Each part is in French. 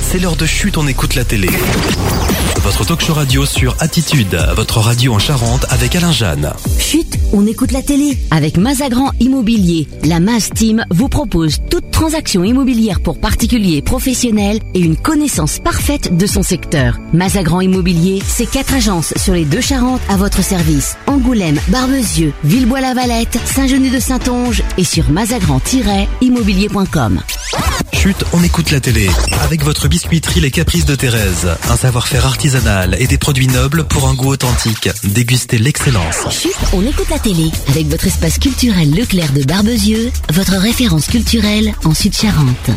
c'est l'heure de Chut, on écoute la télé. Votre talk-show radio sur Attitude, votre radio en Charente avec Alain Jeanne. Chut, on écoute la télé. Avec Mazagran Immobilier, la Maz Team vous propose toute transaction immobilière pour particuliers et professionnels et une connaissance parfaite de son secteur. Mazagran Immobilier, c'est 4 agences sur les 2 Charentes à votre service. Angoulême, Barbezieux, Villebois-la-Valette, Saint-Genis-de-Saintonge et sur mazagran-immobilier.com. Chut, on écoute la télé. Avec votre biscuiterie Les Caprices de Thérèse. Un savoir-faire artisanal et des produits nobles pour un goût authentique. Dégustez l'excellence. Chut, on écoute la télé. Avec votre espace culturel Leclerc de Barbezieux, votre référence culturelle en Sud-Charente.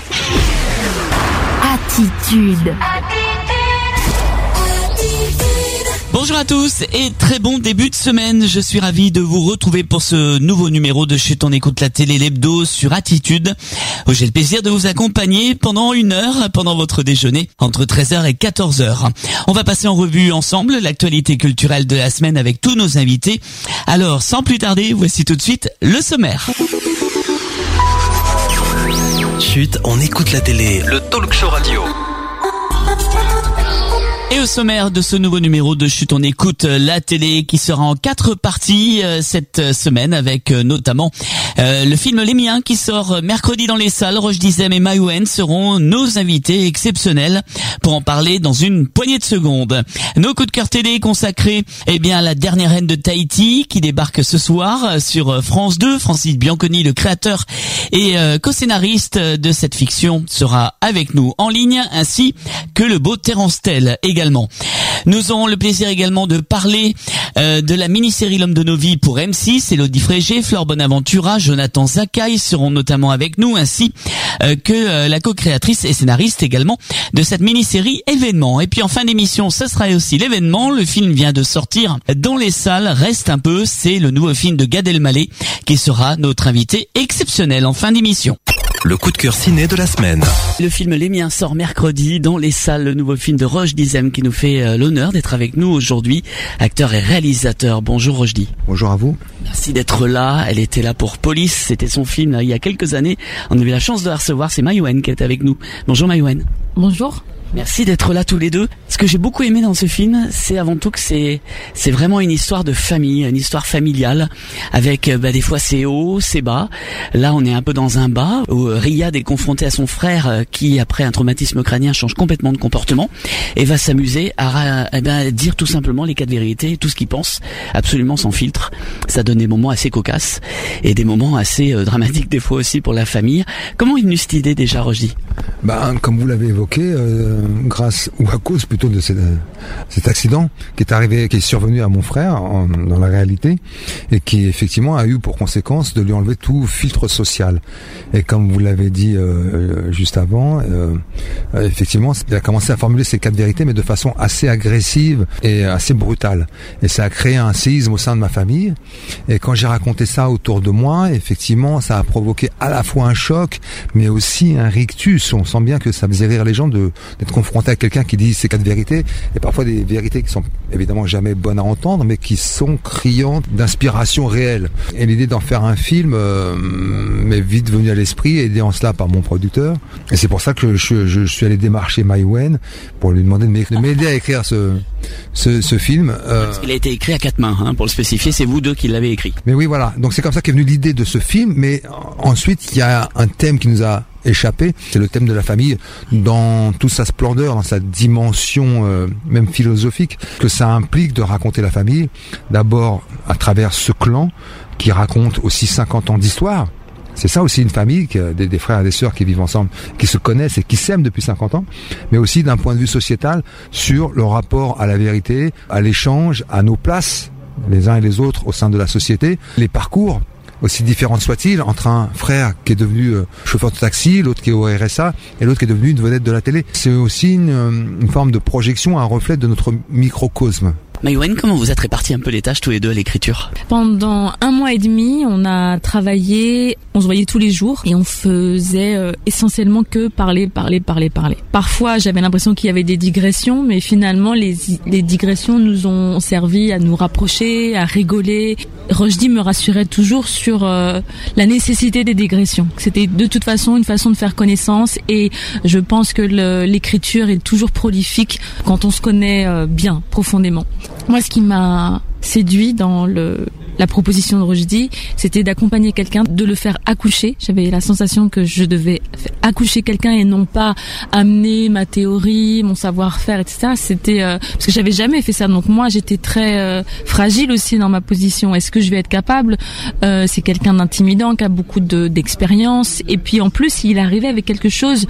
Attitude. Bonjour à tous et très bon début de semaine. Je suis ravi de vous retrouver pour ce nouveau numéro de Chut, on écoute la télé, l'hebdo sur Attitude, où j'ai le plaisir de vous accompagner pendant 1 heure, pendant votre déjeuner, entre 13h et 14h. On va passer en revue ensemble l'actualité culturelle de la semaine avec tous nos invités. Alors, sans plus tarder, voici tout de suite le sommaire. Chut, on écoute la télé, le talk-show radio. Et au sommaire de ce nouveau numéro de Chut, on écoute la télé qui sera en 4 parties cette semaine avec notamment le film Les Miens qui sort mercredi dans les salles. Roche Dizem et Mayouen seront nos invités exceptionnels pour en parler dans une poignée de secondes. Nos coups de cœur télé consacrés à la dernière reine de Tahiti qui débarque ce soir sur France 2. Francis Bianconi, le créateur et co-scénariste de cette fiction, sera avec nous en ligne, ainsi que le beau Terence Tell également. Nous aurons le plaisir également de parler de la mini-série L'homme de nos vies pour M6. Élodie Frégé, Flore Bonaventura, Jonathan Zakaï seront notamment avec nous, ainsi que la co-créatrice et scénariste également de cette mini-série Événement. Et puis en fin d'émission, ce sera aussi l'événement. Le film vient de sortir dans les salles. Reste un peu, c'est le nouveau film de Gad Elmaleh qui sera notre invité exceptionnel en fin d'émission. Le coup de cœur ciné de la semaine. Le film Les Miens sort mercredi dans les salles. Le nouveau film de Roche Dizem qui nous fait l'honneur d'être avec nous aujourd'hui. Acteur et réalisateur. Bonjour Rochdi. Bonjour à vous. Merci d'être là. Elle était là pour Police. C'était son film là, il y a quelques années. On a eu la chance de la recevoir. C'est Mayouen qui est avec nous. Bonjour Mayouen. Bonjour. Merci d'être là tous les deux. Ce que j'ai beaucoup aimé dans ce film, c'est avant tout que c'est vraiment une histoire de famille, une histoire familiale, avec des fois c'est haut, c'est bas. Là, on est un peu dans un bas où Riyad est confronté à son frère qui, après un traumatisme crânien, change complètement de comportement et va s'amuser à dire tout simplement les 4 vérités, tout ce qu'il pense, absolument sans filtre. Ça donne des moments assez cocasses et des moments assez dramatiques des fois aussi pour la famille. Comment est venue cette idée déjà, Rochdi ? Comme vous l'avez évoqué, grâce ou à cause plutôt de cet accident qui est survenu à mon frère dans la réalité et qui effectivement a eu pour conséquence de lui enlever tout filtre social. Et comme vous l'avez dit juste avant, effectivement, il a commencé à formuler ces 4 vérités, mais de façon assez agressive et assez brutale. Et ça a créé un séisme au sein de ma famille. Et quand j'ai raconté ça autour de moi, effectivement, ça a provoqué à la fois un choc, mais aussi un rictus. On sent bien que ça faisait rire les gens d'être confronté à quelqu'un qui dit ces 4 vérités, et parfois des vérités qui sont évidemment jamais bonnes à entendre, mais qui sont criantes d'inspiration réelle. Et l'idée d'en faire un film m'est vite venue à l'esprit, aidé en cela par mon producteur. Et c'est pour ça que je suis allé démarcher Mayouen pour lui demander de m'aider à écrire ce film. Parce qu'il a été écrit à 4 mains, pour le spécifier, c'est vous deux qui l'avez écrit. Mais oui, voilà. Donc c'est comme ça qu'est venue l'idée de ce film, mais ensuite il y a un thème qui nous a échappé, c'est le thème de la famille dans toute sa splendeur, dans sa dimension même philosophique que ça implique de raconter la famille, d'abord à travers ce clan qui raconte aussi 50 ans d'histoire. C'est ça aussi une famille, des frères et des sœurs qui vivent ensemble, qui se connaissent et qui s'aiment depuis 50 ans, mais aussi d'un point de vue sociétal sur le rapport à la vérité, à l'échange, à nos places, les uns et les autres au sein de la société, les parcours, aussi différents soient-ils, entre un frère qui est devenu chauffeur de taxi, l'autre qui est au RSA, et l'autre qui est devenu une vedette de la télé. C'est aussi une forme de projection, un reflet de notre microcosme. Maïwenn, comment vous êtes répartis un peu les tâches tous les deux à l'écriture? Pendant 1 mois et demi, on a travaillé, on se voyait tous les jours et on faisait essentiellement que parler. Parfois, j'avais l'impression qu'il y avait des digressions, mais finalement, les digressions nous ont servi à nous rapprocher, à rigoler. Rochdy me rassurait toujours sur la nécessité des digressions. C'était de toute façon une façon de faire connaissance et je pense que l'écriture est toujours prolifique quand on se connaît bien, profondément. Moi, ce qui m'a séduit dans la proposition de Rochdy, c'était d'accompagner quelqu'un, de le faire accoucher. J'avais la sensation que je devais accoucher quelqu'un et non pas amener ma théorie, mon savoir-faire, etc. C'était parce que j'avais jamais fait ça. Donc moi, j'étais très fragile aussi dans ma position. Est-ce que je vais être capable? C'est quelqu'un d'intimidant, qui a beaucoup d'expérience, et puis en plus, il arrivait avec quelque chose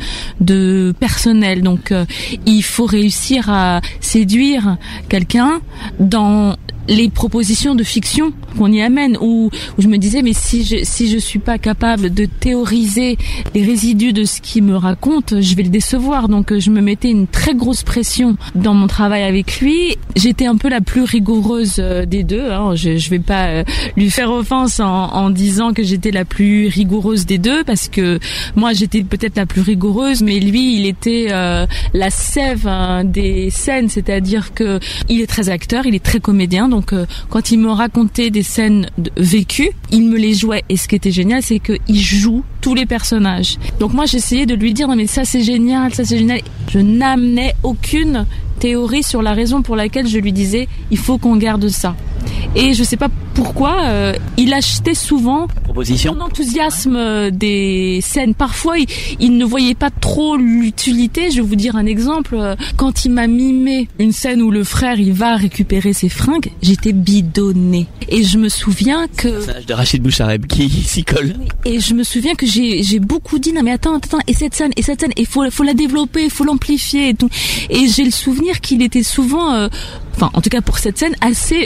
de personnel. Donc il faut réussir à séduire quelqu'un dans les propositions de fiction qu'on y amène, où je me disais mais si je suis pas capable de théoriser les résidus de ce qu'il me raconte, je vais le décevoir. Donc je me mettais une très grosse pression dans mon travail avec lui. J'étais un peu la plus rigoureuse des deux, hein. Je vais pas lui faire offense en disant que j'étais la plus rigoureuse des deux, parce que moi j'étais peut-être la plus rigoureuse, mais lui il était la sève des scènes, c'est-à-dire que il est très acteur, il est très comédien. Donc quand il me racontait des scènes vécues, il me les jouait. Et ce qui était génial, c'est qu'il joue tous les personnages. Donc moi j'essayais de lui dire non mais ça c'est génial, ça c'est génial. Je n'amenais aucune théorie sur la raison pour laquelle je lui disais il faut qu'on garde ça. Et je sais pas pourquoi il achetait souvent son enthousiasme des scènes. Parfois il ne voyait pas trop l'utilité. Je vais vous dire un exemple. Quand il m'a mimé une scène où le frère il va récupérer ses fringues, j'étais bidonnée. Et je me souviens que le personnage de Rachid Bouchareb qui s'y colle. Et je me souviens que j'ai beaucoup dit non mais attends et cette scène il faut la développer, il faut l'amplifier et tout. Et j'ai le souvenir qu'il était souvent en tout cas pour cette scène assez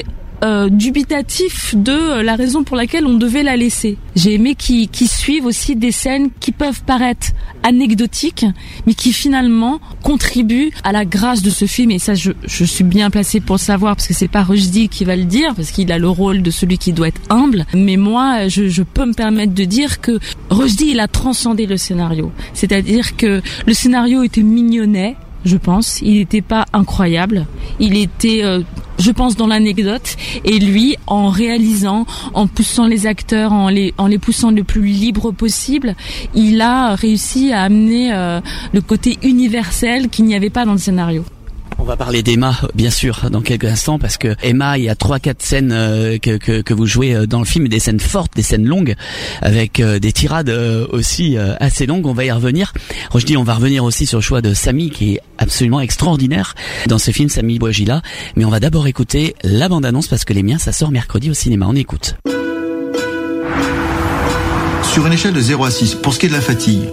dubitatif de la raison pour laquelle on devait la laisser. J'ai aimé qu'ils suivent aussi des scènes qui peuvent paraître anecdotiques, mais qui finalement contribuent à la grâce de ce film. Et ça, je suis bien placée pour le savoir, parce que c'est pas Rochdy qui va le dire, parce qu'il a le rôle de celui qui doit être humble. Mais moi, je peux me permettre de dire que Rochdy, il a transcendé le scénario. C'est-à-dire que le scénario était mignonnet, je pense. Il n'était pas incroyable. Il était, je pense, dans l'anecdote. Et lui, en réalisant, en poussant les acteurs, en les poussant le plus libre possible, il a réussi à amener le côté universel qu'il n'y avait pas dans le scénario. On va parler d'Emma, bien sûr, dans quelques instants, parce que Emma, il y a 3-4 scènes que vous jouez dans le film, des scènes fortes, des scènes longues, avec des tirades aussi assez longues. On va y revenir. Rochdy, on va revenir aussi sur le choix de Samy, qui est absolument extraordinaire dans ce film, Samy Bouajila. Mais on va d'abord écouter la bande-annonce, parce que Les Miens, ça sort mercredi au cinéma. On écoute. Sur une échelle de 0 à 6, pour ce qui est de la fatigue,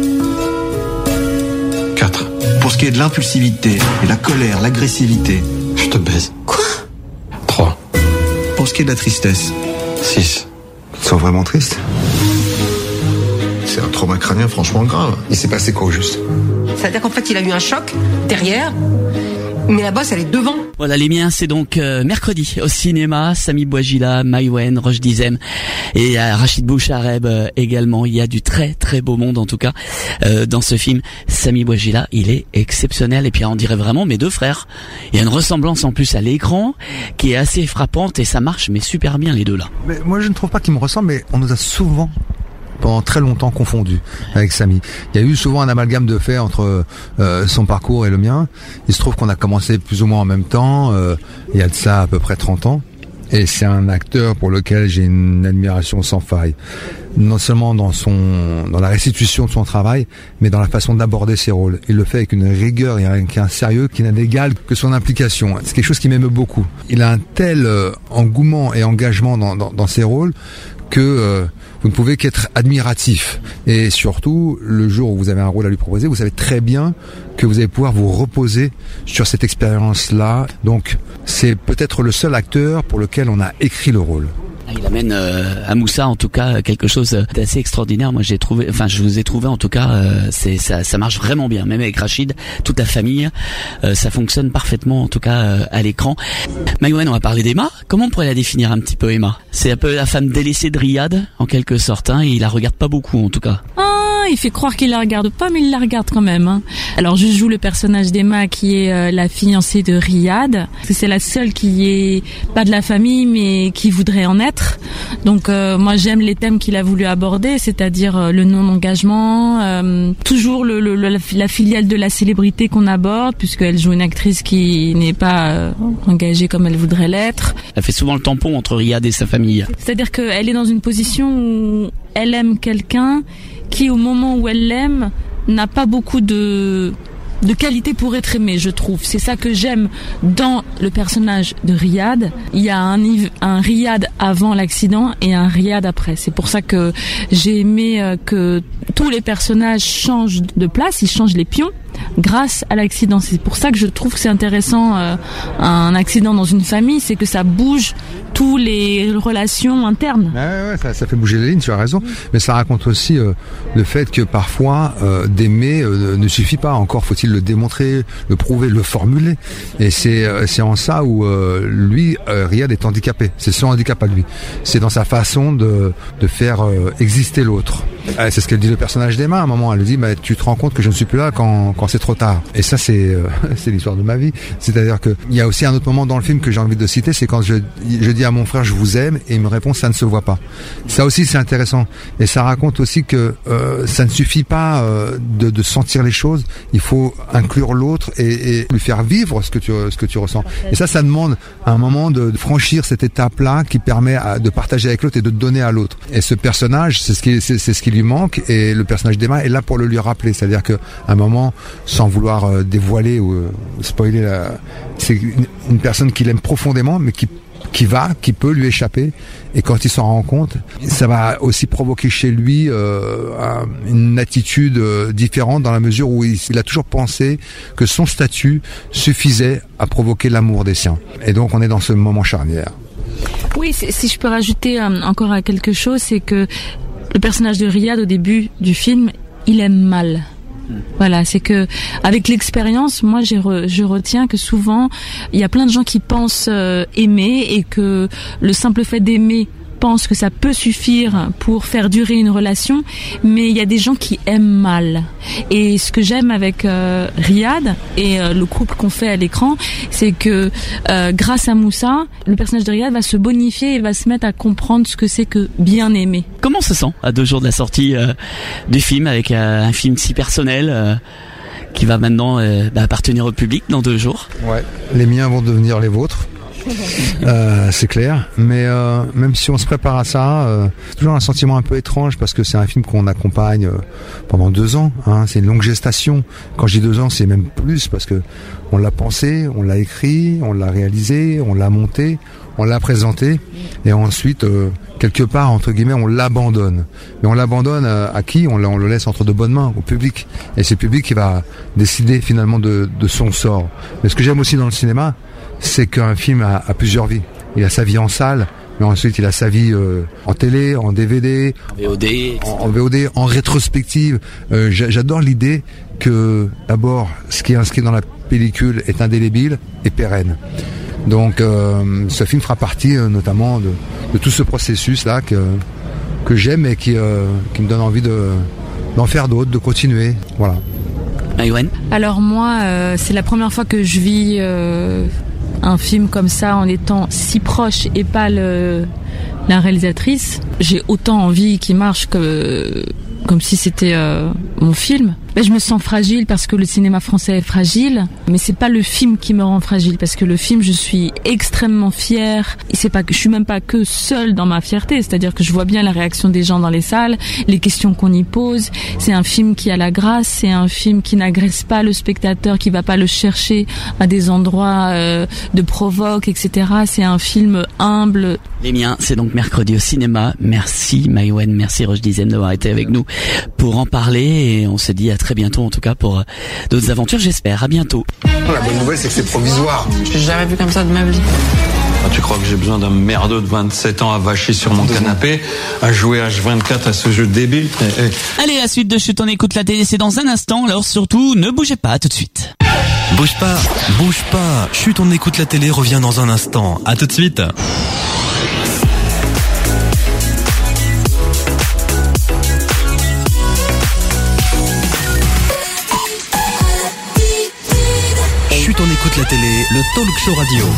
4. Pour ce qui est de l'impulsivité, et la colère, l'agressivité, je te baise. Quoi ? 3. Pour ce qui est de la tristesse, 6. Tu te sens vraiment triste? C'est un trauma crânien franchement grave. Il s'est passé quoi au juste? C'est-à-dire qu'en fait, il a eu un choc derrière, mais la bosse, elle est devant. Voilà, Les Miens, c'est donc mercredi au cinéma. Samy Bouajila, Maïwenn, Rochdy Zem et Rachid Bouchareb également. Il y a du très très beau monde en tout cas dans ce film. Samy Bouajila, il est exceptionnel, et puis on dirait vraiment mes deux frères. Il y a une ressemblance en plus à l'écran qui est assez frappante, et ça marche mais super bien les deux là. Mais moi je ne trouve pas qu'ils me ressemblent, mais on nous a souvent pendant très longtemps confondu avec Samy. Il y a eu souvent un amalgame de fait entre son parcours et le mien. Il se trouve qu'on a commencé plus ou moins en même temps, il y a de ça à peu près 30 ans. Et c'est un acteur pour lequel j'ai une admiration sans faille. Non seulement dans la restitution de son travail, mais dans la façon d'aborder ses rôles. Il le fait avec une rigueur et un sérieux qui n'a d'égal que son implication. C'est quelque chose qui m'aime beaucoup. Il a un tel engouement et engagement dans ses rôles que vous ne pouvez qu'être admiratif. Et surtout, le jour où vous avez un rôle à lui proposer, vous savez très bien que vous allez pouvoir vous reposer sur cette expérience-là. Donc, c'est peut-être le seul acteur pour lequel on a écrit le rôle. Il amène à Moussa en tout cas quelque chose d'assez extraordinaire. Moi je vous ai trouvé en tout cas ça marche vraiment bien. Même avec Rachid, toute la famille, ça fonctionne parfaitement en tout cas à l'écran. Maïwenn, on va parler d'Emma. Comment on pourrait la définir un petit peu, Emma? C'est un peu la femme délaissée de Riyad en quelque sorte, hein, et il la regarde pas beaucoup en tout cas. Il fait croire qu'il la regarde pas, mais il la regarde quand même. Hein. Alors je joue le personnage d'Emma qui est la fiancée de Riyad. C'est la seule qui est pas de la famille mais qui voudrait en être. Donc moi j'aime les thèmes qu'il a voulu aborder, c'est-à-dire le non-engagement, toujours la filiale de la célébrité qu'on aborde, puisqu'elle joue une actrice qui n'est pas engagée comme elle voudrait l'être. Elle fait souvent le tampon entre Riyad et sa famille. C'est-à-dire qu'elle est dans une position où elle aime quelqu'un qui, au moment où elle l'aime, n'a pas beaucoup de qualité pour être aimé, je trouve. C'est ça que j'aime dans le personnage de Riyad. Il y a un Riyad avant l'accident et un Riyad après. C'est pour ça que j'ai aimé que tous les personnages changent de place, ils changent les pions grâce à l'accident. C'est pour ça que je trouve que c'est intéressant un accident dans une famille, c'est que ça bouge toutes les relations internes. Ouais, ça fait bouger les lignes, tu as raison. Mais ça raconte aussi le fait que parfois d'aimer ne suffit pas. Encore faut-il le démontrer, le prouver, le formuler. Et c'est en ça où lui, Riyad est handicapé. C'est son handicap à lui. C'est dans sa façon de faire exister l'autre. C'est ce qu'elle dit le personnage d'Emma à un moment. Elle lui dit tu te rends compte que je ne suis plus là quand c'est trop tard. Et ça c'est l'histoire de ma vie. C'est-à-dire que il y a aussi un autre moment dans le film que j'ai envie de citer, c'est quand je dis à mon frère je vous aime et il me répond ça ne se voit pas. Ça aussi c'est intéressant et ça raconte aussi que ça ne suffit pas de sentir les choses. Il faut inclure l'autre et lui faire vivre ce que tu ressens. Et ça demande à un moment de franchir cette étape-là qui permet de partager avec l'autre et de donner à l'autre. Et ce personnage, c'est ce qui lui manque et le personnage d'Emma est là pour le lui rappeler. C'est-à-dire qu'à un moment, sans vouloir dévoiler ou spoiler, c'est une personne qu'il aime profondément, mais qui peut lui échapper, et quand il s'en rend compte, ça va aussi provoquer chez lui une attitude différente, dans la mesure où il a toujours pensé que son statut suffisait à provoquer l'amour des siens. Et donc on est dans ce moment charnière. Oui, si je peux rajouter encore à quelque chose, c'est que le personnage de Riyad au début du film, il aime mal. Voilà, c'est que avec l'expérience, moi je retiens que souvent il y a plein de gens qui pensent aimer et que le simple fait d'aimer pense que ça peut suffire pour faire durer une relation, mais il y a des gens qui aiment mal. Et ce que j'aime avec Riyad et le couple qu'on fait à l'écran, c'est que grâce à Moussa, le personnage de Riyad va se bonifier et va se mettre à comprendre ce que c'est que bien aimer. Comment on se sent à 2 jours de la sortie du film, avec un film si personnel qui va maintenant appartenir au public dans 2 jours? Ouais, les miens vont devenir les vôtres. C'est clair, mais même si on se prépare à ça, c'est toujours un sentiment un peu étrange parce que c'est un film qu'on accompagne pendant 2 ans, hein, c'est une longue gestation. Quand je dis 2 ans, c'est même plus parce que on l'a pensé, on l'a écrit, on l'a réalisé, on l'a monté, on l'a présenté et ensuite quelque part entre guillemets on l'abandonne. Mais on l'abandonne à qui? On le laisse entre de bonnes mains, au public. Et c'est le public qui va décider finalement de son sort. Mais ce que j'aime aussi dans le cinéma, c'est qu'un film a plusieurs vies. Il a sa vie en salle, mais ensuite il a sa vie en télé, en DVD, en VOD, en rétrospective. J'adore l'idée que d'abord ce qui est inscrit dans la pellicule est indélébile et pérenne. Donc ce film fera partie notamment de tout ce processus là que j'aime et qui me donne envie d'en faire d'autres, de continuer. Voilà. Maïwenn ? Alors moi, c'est la première fois que je vis un film comme ça en étant si proche et pas la réalisatrice. J'ai autant envie qu'il marche comme si c'était mon film. Mais je me sens fragile parce que le cinéma français est fragile, mais c'est pas le film qui me rend fragile parce que le film, je suis extrêmement fière. Et c'est pas que je suis même pas que seule dans ma fierté, c'est-à-dire que je vois bien la réaction des gens dans les salles, les questions qu'on y pose. C'est un film qui a la grâce, c'est un film qui n'agresse pas le spectateur, qui va pas le chercher à des endroits de provoque, etc. C'est un film humble. Les miens, c'est donc mercredi au cinéma. Merci Maïwenn, merci Roche Dizem d'avoir été avec nous pour en parler et on se dit à très bientôt en tout cas pour d'autres aventures, j'espère. À bientôt. La bonne nouvelle, c'est que c'est provisoire. J'ai jamais vu comme ça de ma vie. Tu crois que j'ai besoin d'un merdeux de 27 ans avaché sur mon canapé, à jouer H24 à ce jeu débile? Allez, la suite de Chut, on écoute la télé, c'est dans un instant, alors surtout, ne bougez pas, tout de suite. Bouge pas. Chut, on écoute la télé revient dans un instant. À tout de suite. Chut, on écoute la télé, le talk show radio.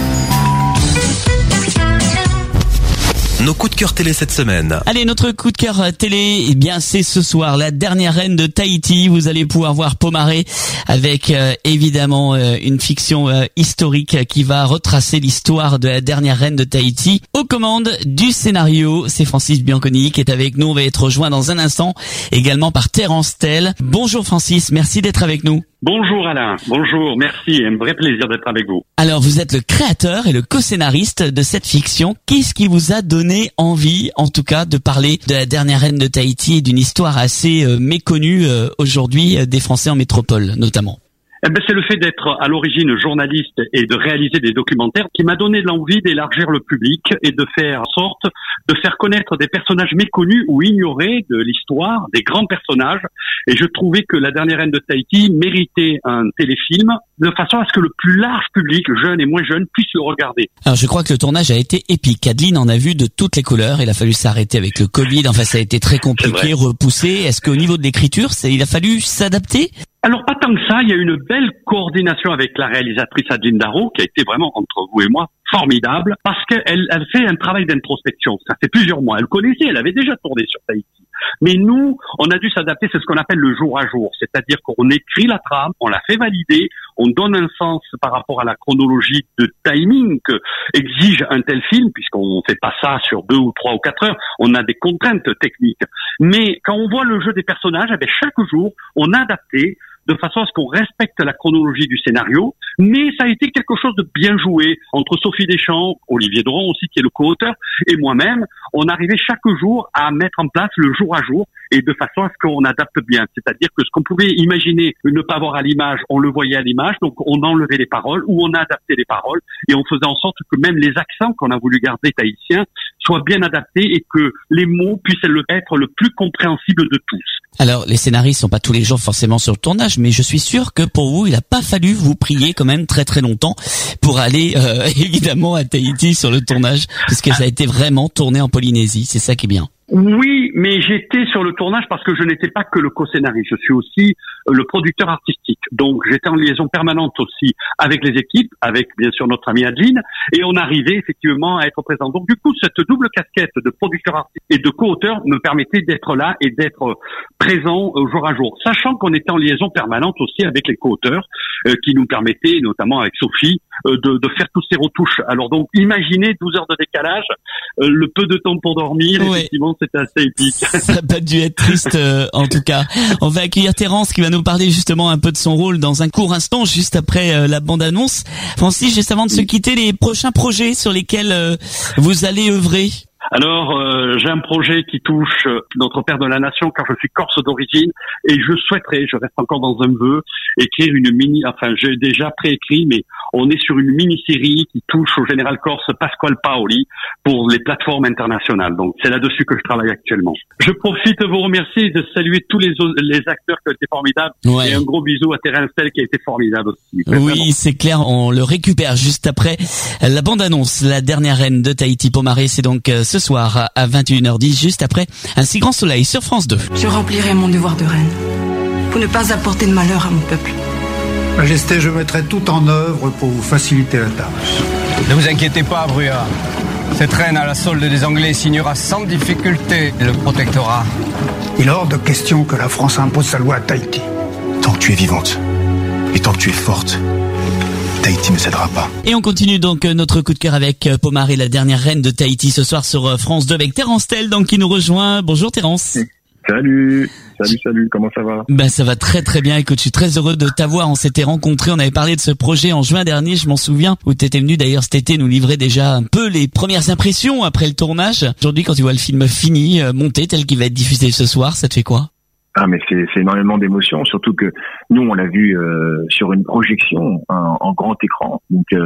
Nos coups de cœur télé cette semaine. Allez, notre coup de cœur télé, eh bien c'est ce soir, la dernière reine de Tahiti. Vous allez pouvoir voir Pomaré avec évidemment une fiction historique qui va retracer l'histoire de la dernière reine de Tahiti. Aux commandes du scénario, c'est Francis Bianconi qui est avec nous. On va être rejoint dans un instant également par Terence Tell. Bonjour Francis, merci d'être avec nous. Bonjour Alain, bonjour, merci, un vrai plaisir d'être avec vous. Alors vous êtes le créateur et le co-scénariste de cette fiction. Qu'est-ce qui vous a donné envie, en tout cas, de parler de la dernière reine de Tahiti et d'une histoire assez méconnue aujourd'hui des Français en métropole notamment? C'est le fait d'être à l'origine journaliste et de réaliser des documentaires qui m'a donné l'envie d'élargir le public et de faire en sorte de faire connaître des personnages méconnus ou ignorés de l'histoire, des grands personnages. Et je trouvais que la dernière reine de Tahiti méritait un téléfilm de façon à ce que le plus large public, jeune et moins jeune, puisse le regarder. Alors je crois que le tournage a été épique. Adeline en a vu de toutes les couleurs. Il a fallu s'arrêter avec le Covid. Enfin, ça a été très compliqué, repoussé. Est-ce qu'au niveau de l'écriture, il a fallu s'adapter? Alors pas tant que ça, il y a une belle coordination avec la réalisatrice Adeline Darrow qui a été vraiment, entre vous et moi, formidable parce qu'elle fait un travail d'introspection. Ça fait plusieurs mois. Elle connaissait, elle avait déjà tourné sur Tahiti. Mais nous, on a dû s'adapter, c'est ce qu'on appelle le jour à jour. C'est-à-dire qu'on écrit la trame, on la fait valider, on donne un sens par rapport à la chronologie de timing que exige un tel film, puisqu'on fait pas ça sur 2 ou 3 ou 4 heures, on a des contraintes techniques. Mais quand on voit le jeu des personnages, chaque jour, on a adapté de façon à ce qu'on respecte la chronologie du scénario, mais ça a été quelque chose de bien joué entre Sophie Deschamps, Olivier Doron aussi qui est le co-auteur, et moi-même. On arrivait chaque jour à mettre en place le jour à jour et de façon à ce qu'on adapte bien. C'est-à-dire que ce qu'on pouvait imaginer ne pas voir à l'image, on le voyait à l'image, donc on enlevait les paroles ou on a adapté les paroles et on faisait en sorte que même les accents qu'on a voulu garder tahitiens soient bien adaptés et que les mots puissent être le plus compréhensible de tous. Alors, les scénaristes sont pas tous les jours forcément sur le tournage, mais je suis sûr que pour vous, il n'a pas fallu vous prier quand même très très longtemps pour aller évidemment à Tahiti sur le tournage, puisque ça a été vraiment tourné en Polynésie, c'est ça qui est bien. Oui, mais j'étais sur le tournage parce que je n'étais pas que le co-scénariste, je suis aussi le producteur artistique. Donc j'étais en liaison permanente aussi avec les équipes, avec bien sûr notre amie Adeline, et on arrivait effectivement à être présent. Donc du coup, cette double casquette de producteur artistique et de co-auteur me permettait d'être là et d'être présent jour à jour, sachant qu'on était en liaison permanente aussi avec les co-auteurs qui nous permettaient, notamment avec Sophie, de faire toutes ces retouches. Alors donc imaginez 12 heures de décalage, le peu de temps pour dormir, ouais. Effectivement c'était assez épique. Ça n'a pas dû être triste en tout cas. On va accueillir Terence qui va nous parler justement un peu de son rôle dans un court instant, juste après la bande-annonce. Francis, juste avant de se quitter, les prochains projets sur lesquels vous allez œuvrer? Alors, j'ai un projet qui touche notre père de la nation, car je suis corse d'origine, et je souhaiterais, je reste encore dans un vœu, écrire j'ai déjà préécrit, mais on est sur une mini-série qui touche au général corse Pasquale Paoli pour les plateformes internationales. Donc, c'est là-dessus que je travaille actuellement. Je profite de vous remercier et de saluer tous les acteurs qui ont été formidables. Ouais. Et un gros bisou à Terence Tell qui a été formidable aussi. Oui, c'est clair, on le récupère juste après la bande-annonce. La dernière reine de Tahiti, Pomaré, c'est donc ce soir à 21h10, juste après Un si grand soleil sur France 2. Je remplirai mon devoir de reine pour ne pas apporter de malheur à mon peuple. Majesté, je mettrai tout en œuvre pour vous faciliter la tâche. Ne vous inquiétez pas, Brua. Cette reine à la solde des Anglais signera sans difficulté le protectorat. Il est hors de question que la France impose sa loi à Tahiti. Tant que tu es vivante et tant que tu es forte, Tahiti ne cédera pas. Et on continue donc notre coup de cœur avec Pomaré, la dernière reine de Tahiti, ce soir sur France 2 avec Terence Tell, donc qui nous rejoint. Bonjour Terence. Salut, comment ça va? Ça va très très bien, écoute, je suis très heureux de t'avoir, on s'était rencontrés, on avait parlé de ce projet en juin dernier, je m'en souviens, où t'étais venu d'ailleurs cet été nous livrer déjà un peu les premières impressions après le tournage. Aujourd'hui, quand tu vois le film fini, monté, tel qu'il va être diffusé ce soir, ça te fait quoi? Ah, mais c'est énormément d'émotions, surtout que nous on l'a vu sur une projection en grand écran, donc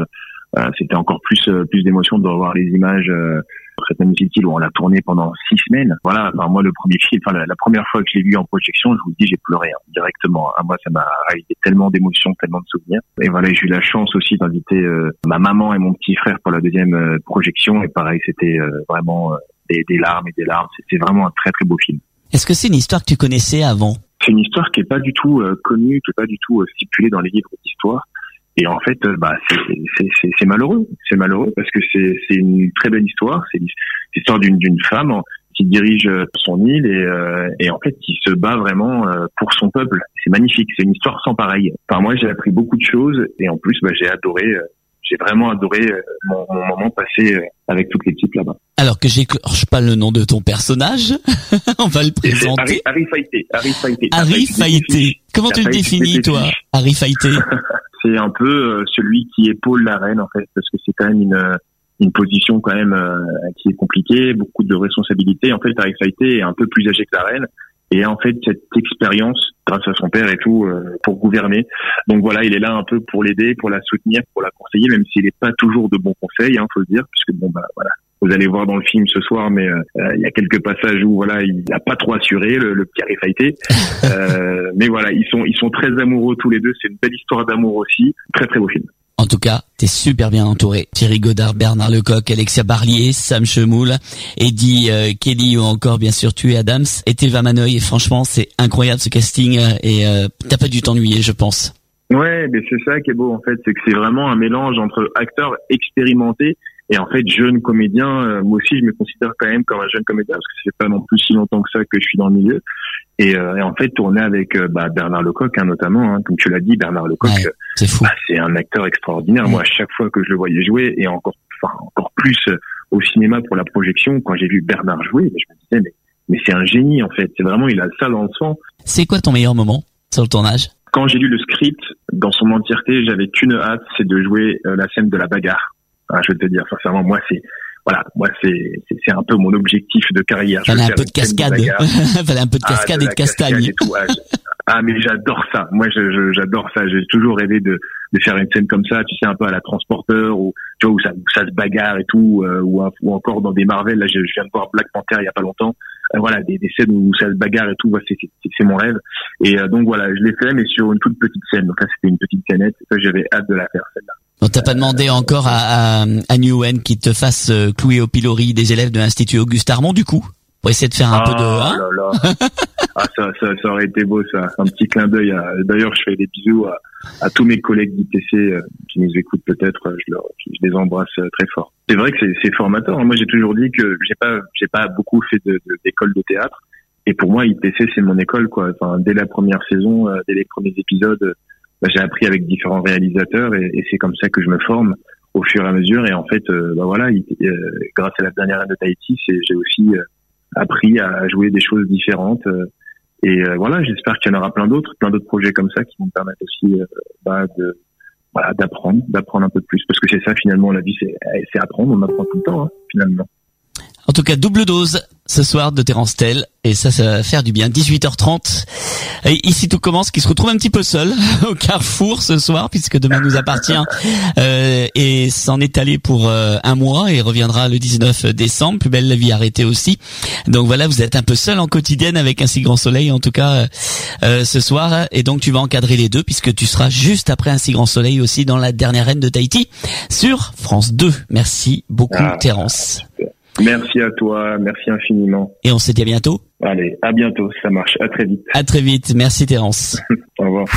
c'était encore plus d'émotion de revoir les images. Cette magnifique île où on l'a tourné pendant 6 semaines. Voilà, enfin, moi le premier film, la première fois que je l'ai vu en projection, je vous dis, j'ai pleuré directement. Moi, ça m'a réalisé tellement d'émotions, tellement de souvenirs. Et voilà, j'ai eu la chance aussi d'inviter ma maman et mon petit frère pour la deuxième projection. Et pareil, c'était vraiment des larmes et des larmes. C'était vraiment un très très beau film. Est-ce que c'est une histoire que tu connaissais avant? C'est une histoire qui est pas du tout connue, qui est pas du tout stipulée dans les livres d'histoire. Et en fait, c'est malheureux. C'est malheureux parce que c'est une très belle histoire. C'est l'histoire d'une femme qui dirige son île et en fait qui se bat vraiment pour son peuple. C'est magnifique. C'est une histoire sans pareil. Enfin, moi, j'ai appris beaucoup de choses et en plus, j'ai vraiment adoré mon moment passé avec toute l'équipe là-bas. Alors que j'écorche pas le nom de ton personnage, on va le présenter. Arif Haïté. Arif Haïté. Comment tu le définis, toi, Arif Haïté? C'est un peu celui qui épaule la reine, en fait, parce que c'est quand même une position quand même qui est compliquée, beaucoup de responsabilités. En fait, Arif Haïté est un peu plus âgé que la reine. Et en fait, cette expérience, grâce à son père et tout, pour gouverner. Donc voilà, il est là un peu pour l'aider, pour la soutenir, pour la conseiller, même s'il n'est pas toujours de bons conseils, faut le dire, puisque voilà. Vous allez voir dans le film ce soir, mais il y a quelques passages où voilà, il n'a pas trop assuré le petit Arif Haïté. Mais voilà, ils sont très amoureux tous les deux. C'est une belle histoire d'amour aussi. Très très beau film. En tout cas, t'es super bien entouré. Thierry Godard, Bernard Lecoq, Alexia Barlier, Sam Chemoul, Eddie Kelly ou encore bien sûr Thuy Adams et Thelma Manoy. Et franchement, c'est incroyable ce casting et t'as pas dû t'ennuyer, je pense. Ouais, mais c'est ça qui est beau en fait, c'est que c'est vraiment un mélange entre acteurs expérimentés et en fait jeunes comédiens. Moi aussi, je me considère quand même comme un jeune comédien parce que c'est pas non plus si longtemps que ça que je suis dans le milieu. Et en fait, tourner avec Bernard Lecoq, notamment, comme tu l'as dit, Bernard Lecoq, c'est fou. C'est un acteur extraordinaire. Moi, à chaque fois que je le voyais jouer, et encore plus au cinéma pour la projection, quand j'ai vu Bernard jouer, je me disais mais c'est un génie en fait. C'est vraiment, il a ça dans le sang. C'est quoi ton meilleur moment sur le tournage? Quand j'ai lu le script dans son entièreté, j'avais qu'une hâte, c'est de jouer la scène de la bagarre. Je vais te dire, sincèrement, moi c'est un peu mon objectif de carrière. Fallait un peu de cascade. Fallait un peu de cascade et de castagne. Mais j'adore ça. Moi, j'adore ça. J'ai toujours rêvé de faire une scène comme ça, tu sais, un peu à la Transporteur, où ça se bagarre et tout, ou encore dans des Marvel. Là, je viens de voir Black Panther il y a pas longtemps. Voilà, des scènes où ça se bagarre et tout. C'est mon rêve. Et donc voilà, je l'ai fait, mais sur une toute petite scène. Donc là, c'était une petite canette. Et ça, j'avais hâte de la faire, celle-là. Donc t'as pas demandé encore à Newen qui te fasse clouer au pilori des élèves de l'Institut Auguste Armand, du coup, pour essayer de faire un peu de... Ça aurait été beau, ça. Un petit clin d'œil. D'ailleurs, je fais des bisous à tous mes collègues d'ITC qui nous écoutent peut-être. Je les embrasse très fort. C'est vrai que c'est formateur. Moi, j'ai toujours dit que j'ai pas beaucoup fait d'école de théâtre. Et pour moi, ITC, c'est mon école, quoi. Enfin, dès la première saison, dès les premiers épisodes, j'ai appris avec différents réalisateurs et c'est comme ça que je me forme au fur et à mesure. Et en fait, grâce à la dernière année de Tahiti, j'ai aussi appris à jouer des choses différentes. Et voilà, j'espère qu'il y en aura plein d'autres projets comme ça qui vont me permettre aussi d'apprendre un peu plus. Parce que c'est ça finalement, la vie, c'est apprendre. On apprend tout le temps, finalement. En tout cas, double dose ce soir de Terence Tell, et ça va faire du bien. 18h30. Et ici tout commence, qui se retrouve un petit peu seul au Carrefour ce soir, puisque demain nous appartient, et s'en est allé pour un mois et reviendra le 19 décembre. Plus belle la vie arrêtée aussi. Donc voilà, vous êtes un peu seul en quotidienne avec Un si grand soleil, en tout cas ce soir, et donc tu vas encadrer les deux, puisque tu seras juste après Un si grand soleil aussi dans La dernière reine de Tahiti sur France 2. Merci beaucoup, Terence. Merci à toi, merci infiniment. Et on se dit à bientôt. Allez, à bientôt, ça marche, à très vite. À très vite, merci Terence. Au revoir.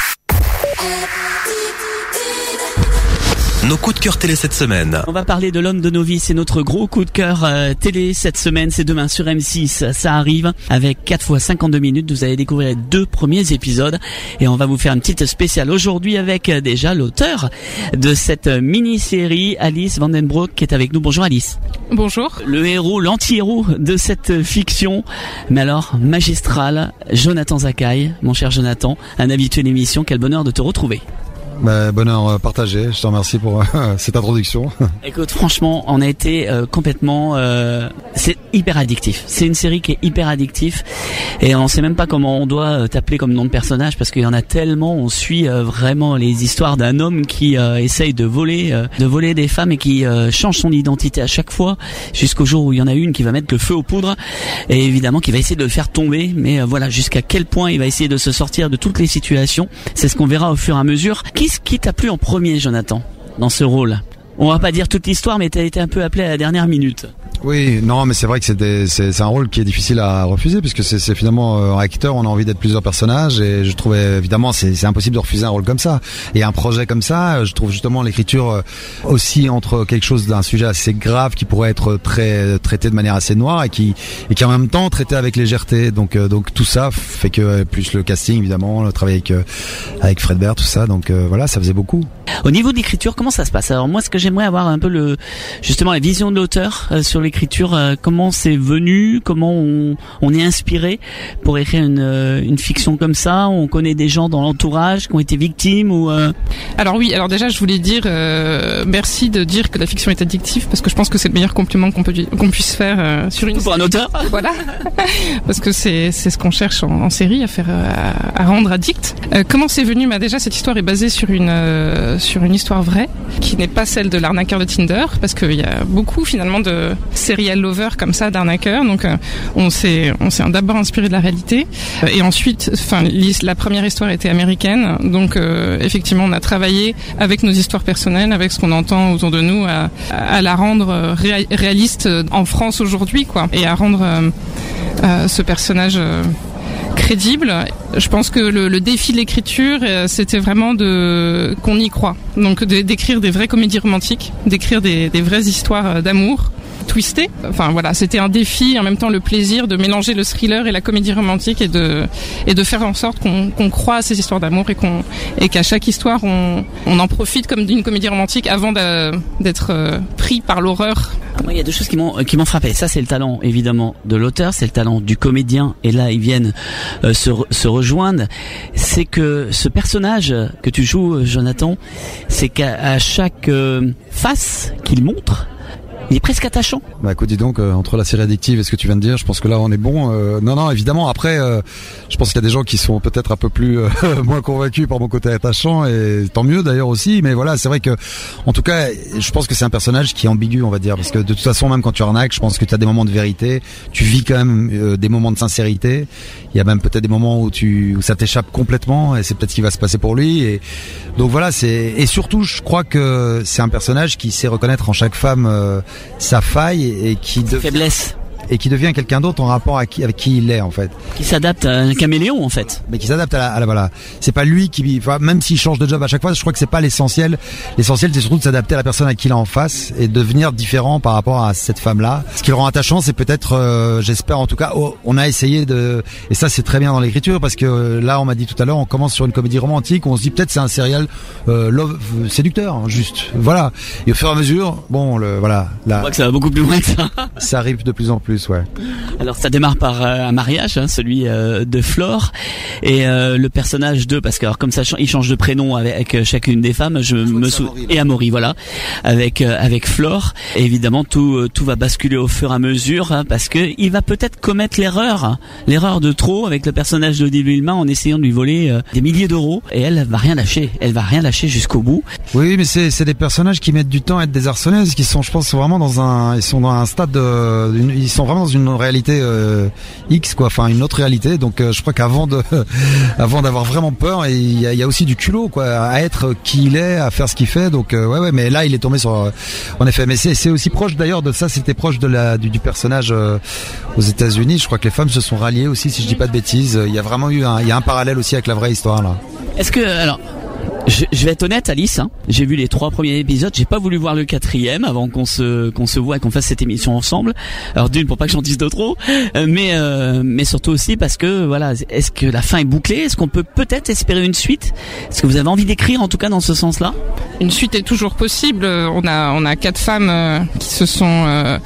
Nos coups de cœur télé cette semaine. On va parler de L'homme de nos vies, c'est notre gros coup de cœur télé cette semaine, c'est demain sur M6, ça arrive avec 4 fois 52 minutes, vous allez découvrir les 2 premiers épisodes et on va vous faire une petite spéciale aujourd'hui avec déjà l'auteur de cette mini-série, Alice Vandenbroek, qui est avec nous. Bonjour Alice. Bonjour. Le héros, l'anti-héros de cette fiction, mais alors magistral, Jonathan Zakaï, mon cher Jonathan, un habitué de l'émission, quel bonheur de te retrouver. Bonheur partagé. Je te remercie pour cette introduction. Écoute, franchement, on a été complètement... c'est hyper addictif. C'est une série qui est hyper addictive et on sait même pas comment on doit t'appeler comme nom de personnage parce qu'il y en a tellement. On suit vraiment les histoires d'un homme qui essaye de voler des femmes et qui change son identité à chaque fois jusqu'au jour où il y en a une qui va mettre le feu aux poudres et évidemment qui va essayer de le faire tomber. Mais voilà, jusqu'à quel point il va essayer de se sortir de toutes les situations. C'est ce qu'on verra au fur et à mesure. Qu'est-ce qui t'a plu en premier, Jonathan, dans ce rôle? On va pas dire toute l'histoire, mais t'as été un peu appelé à la dernière minute. Oui, non, mais c'est vrai que c'est un rôle qui est difficile à refuser puisque c'est finalement acteur, on a envie d'être plusieurs personnages et je trouvais évidemment c'est impossible de refuser un rôle comme ça et un projet comme ça. Je trouve justement l'écriture aussi entre quelque chose d'un sujet assez grave qui pourrait être traité de manière assez noire et qui en même temps traité avec légèreté. Donc tout ça fait que plus le casting évidemment, le travail avec Fred Bear, tout ça. Donc voilà, ça faisait beaucoup. Au niveau de l'écriture, comment ça se passe? Alors moi, ce que j'aimerais avoir un peu justement la vision de l'auteur sur l'écriture, comment c'est venu, comment on est inspiré pour écrire une fiction comme ça. On connaît des gens dans l'entourage qui ont été victimes ou Alors oui, alors déjà je voulais dire merci de dire que la fiction est addictive parce que je pense que c'est le meilleur compliment qu'on puisse faire sur une pour un auteur. Voilà. Parce que c'est ce qu'on cherche en série à rendre addict. Comment c'est venu? Déjà cette histoire est basée sur une histoire vraie qui n'est pas celle de l'arnaqueur de Tinder parce qu'il y a beaucoup finalement de serial lovers comme ça, d'arnaqueurs. Donc on s'est d'abord inspiré de la réalité et ensuite la première histoire était américaine. Donc effectivement on a travaillé avec nos histoires personnelles, avec ce qu'on entend autour de nous à la rendre réaliste en France aujourd'hui quoi, et à rendre ce personnage crédible. Je pense que le défi de l'écriture, c'était vraiment qu'on y croit. Donc d'écrire des vraies comédies romantiques, d'écrire des vraies histoires d'amour twistées. Enfin voilà, c'était un défi, en même temps le plaisir de mélanger le thriller et la comédie romantique et de faire en sorte qu'on croit à ces histoires d'amour et qu'à chaque histoire on en profite comme d'une comédie romantique avant d'être pris par l'horreur. Moi, il y a deux choses qui m'ont frappé. Ça, c'est le talent évidemment de l'auteur, c'est le talent du comédien. Et là, ils viennent se rejoindre. C'est que ce personnage que tu joues, Jonathan, c'est qu'à chaque face qu'il montre, il est presque attachant. Bah écoute, dis donc, entre la série addictive et ce que tu viens de dire, je pense que là on est bon. Non, évidemment. Après, je pense qu'il y a des gens qui sont peut-être un peu plus moins convaincus par mon côté attachant, et tant mieux d'ailleurs aussi. Mais voilà, c'est vrai que, en tout cas, je pense que c'est un personnage qui est ambigu, on va dire, parce que de toute façon, même quand tu arnaques, je pense que tu as des moments de vérité, tu vis quand même des moments de sincérité. Il y a même peut-être des moments où ça t'échappe complètement, et c'est peut-être ce qui va se passer pour lui. Et donc voilà, et surtout, je crois que c'est un personnage qui sait reconnaître en chaque femme sa faille et qui faiblesse et qui devient quelqu'un d'autre en rapport avec qui il est en fait. Qui s'adapte à un caméléon en fait. Mais qui s'adapte à la voilà. C'est pas lui même s'il change de job à chaque fois, je crois que c'est pas l'essentiel. L'essentiel c'est surtout de s'adapter à la personne à qui il est en face et de devenir différent par rapport à cette femme-là. Ce qui le rend attachant, c'est peut-être, j'espère en tout cas, on a essayé et ça c'est très bien dans l'écriture parce que là on m'a dit tout à l'heure, on commence sur une comédie romantique, on se dit peut-être c'est un serial love séducteur, hein, juste. Voilà. Et au fur et à mesure, bon voilà. On voit que ça va beaucoup plus loin que ça. Ça arrive de plus en plus. Ouais. Alors ça démarre par un mariage, hein, celui de Flore et le personnage parce que alors, comme ça il change de prénom avec chacune des femmes, et Amaury, voilà, avec Flore. Et évidemment tout va basculer au fur et à mesure hein, parce que il va peut-être commettre l'erreur de trop avec le personnage d'Odile Villemain en essayant de lui voler des milliers d'euros, et elle va rien lâcher jusqu'au bout. Oui, mais c'est des personnages qui mettent du temps à être désarçonnés, qui sont, je pense, vraiment ils sont dans un stade ils sont vraiment dans une réalité X quoi, enfin une autre réalité. Donc je crois qu'avant d'avoir vraiment peur, il y a aussi du culot quoi, à être qui il est, à faire ce qu'il fait. Donc ouais, mais là il est tombé sur en effet. Mais c'est aussi proche d'ailleurs de ça, c'était proche du personnage aux États-Unis. Je crois que les femmes se sont ralliées aussi, si je dis pas de bêtises. Il y a vraiment eu un parallèle aussi avec la vraie histoire là. Est-ce que alors je vais être honnête, Alice, hein, j'ai vu les 3 premiers épisodes, j'ai pas voulu voir le 4e avant qu'on se voit et qu'on fasse cette émission ensemble. Alors d'une, pour pas que j'en dise de trop, mais surtout aussi parce que voilà, est-ce que la fin est bouclée? Est-ce qu'on peut peut-être espérer une suite? Est-ce que vous avez envie d'écrire en tout cas dans ce sens-là? Une suite est toujours possible. On a 4 femmes qui se sont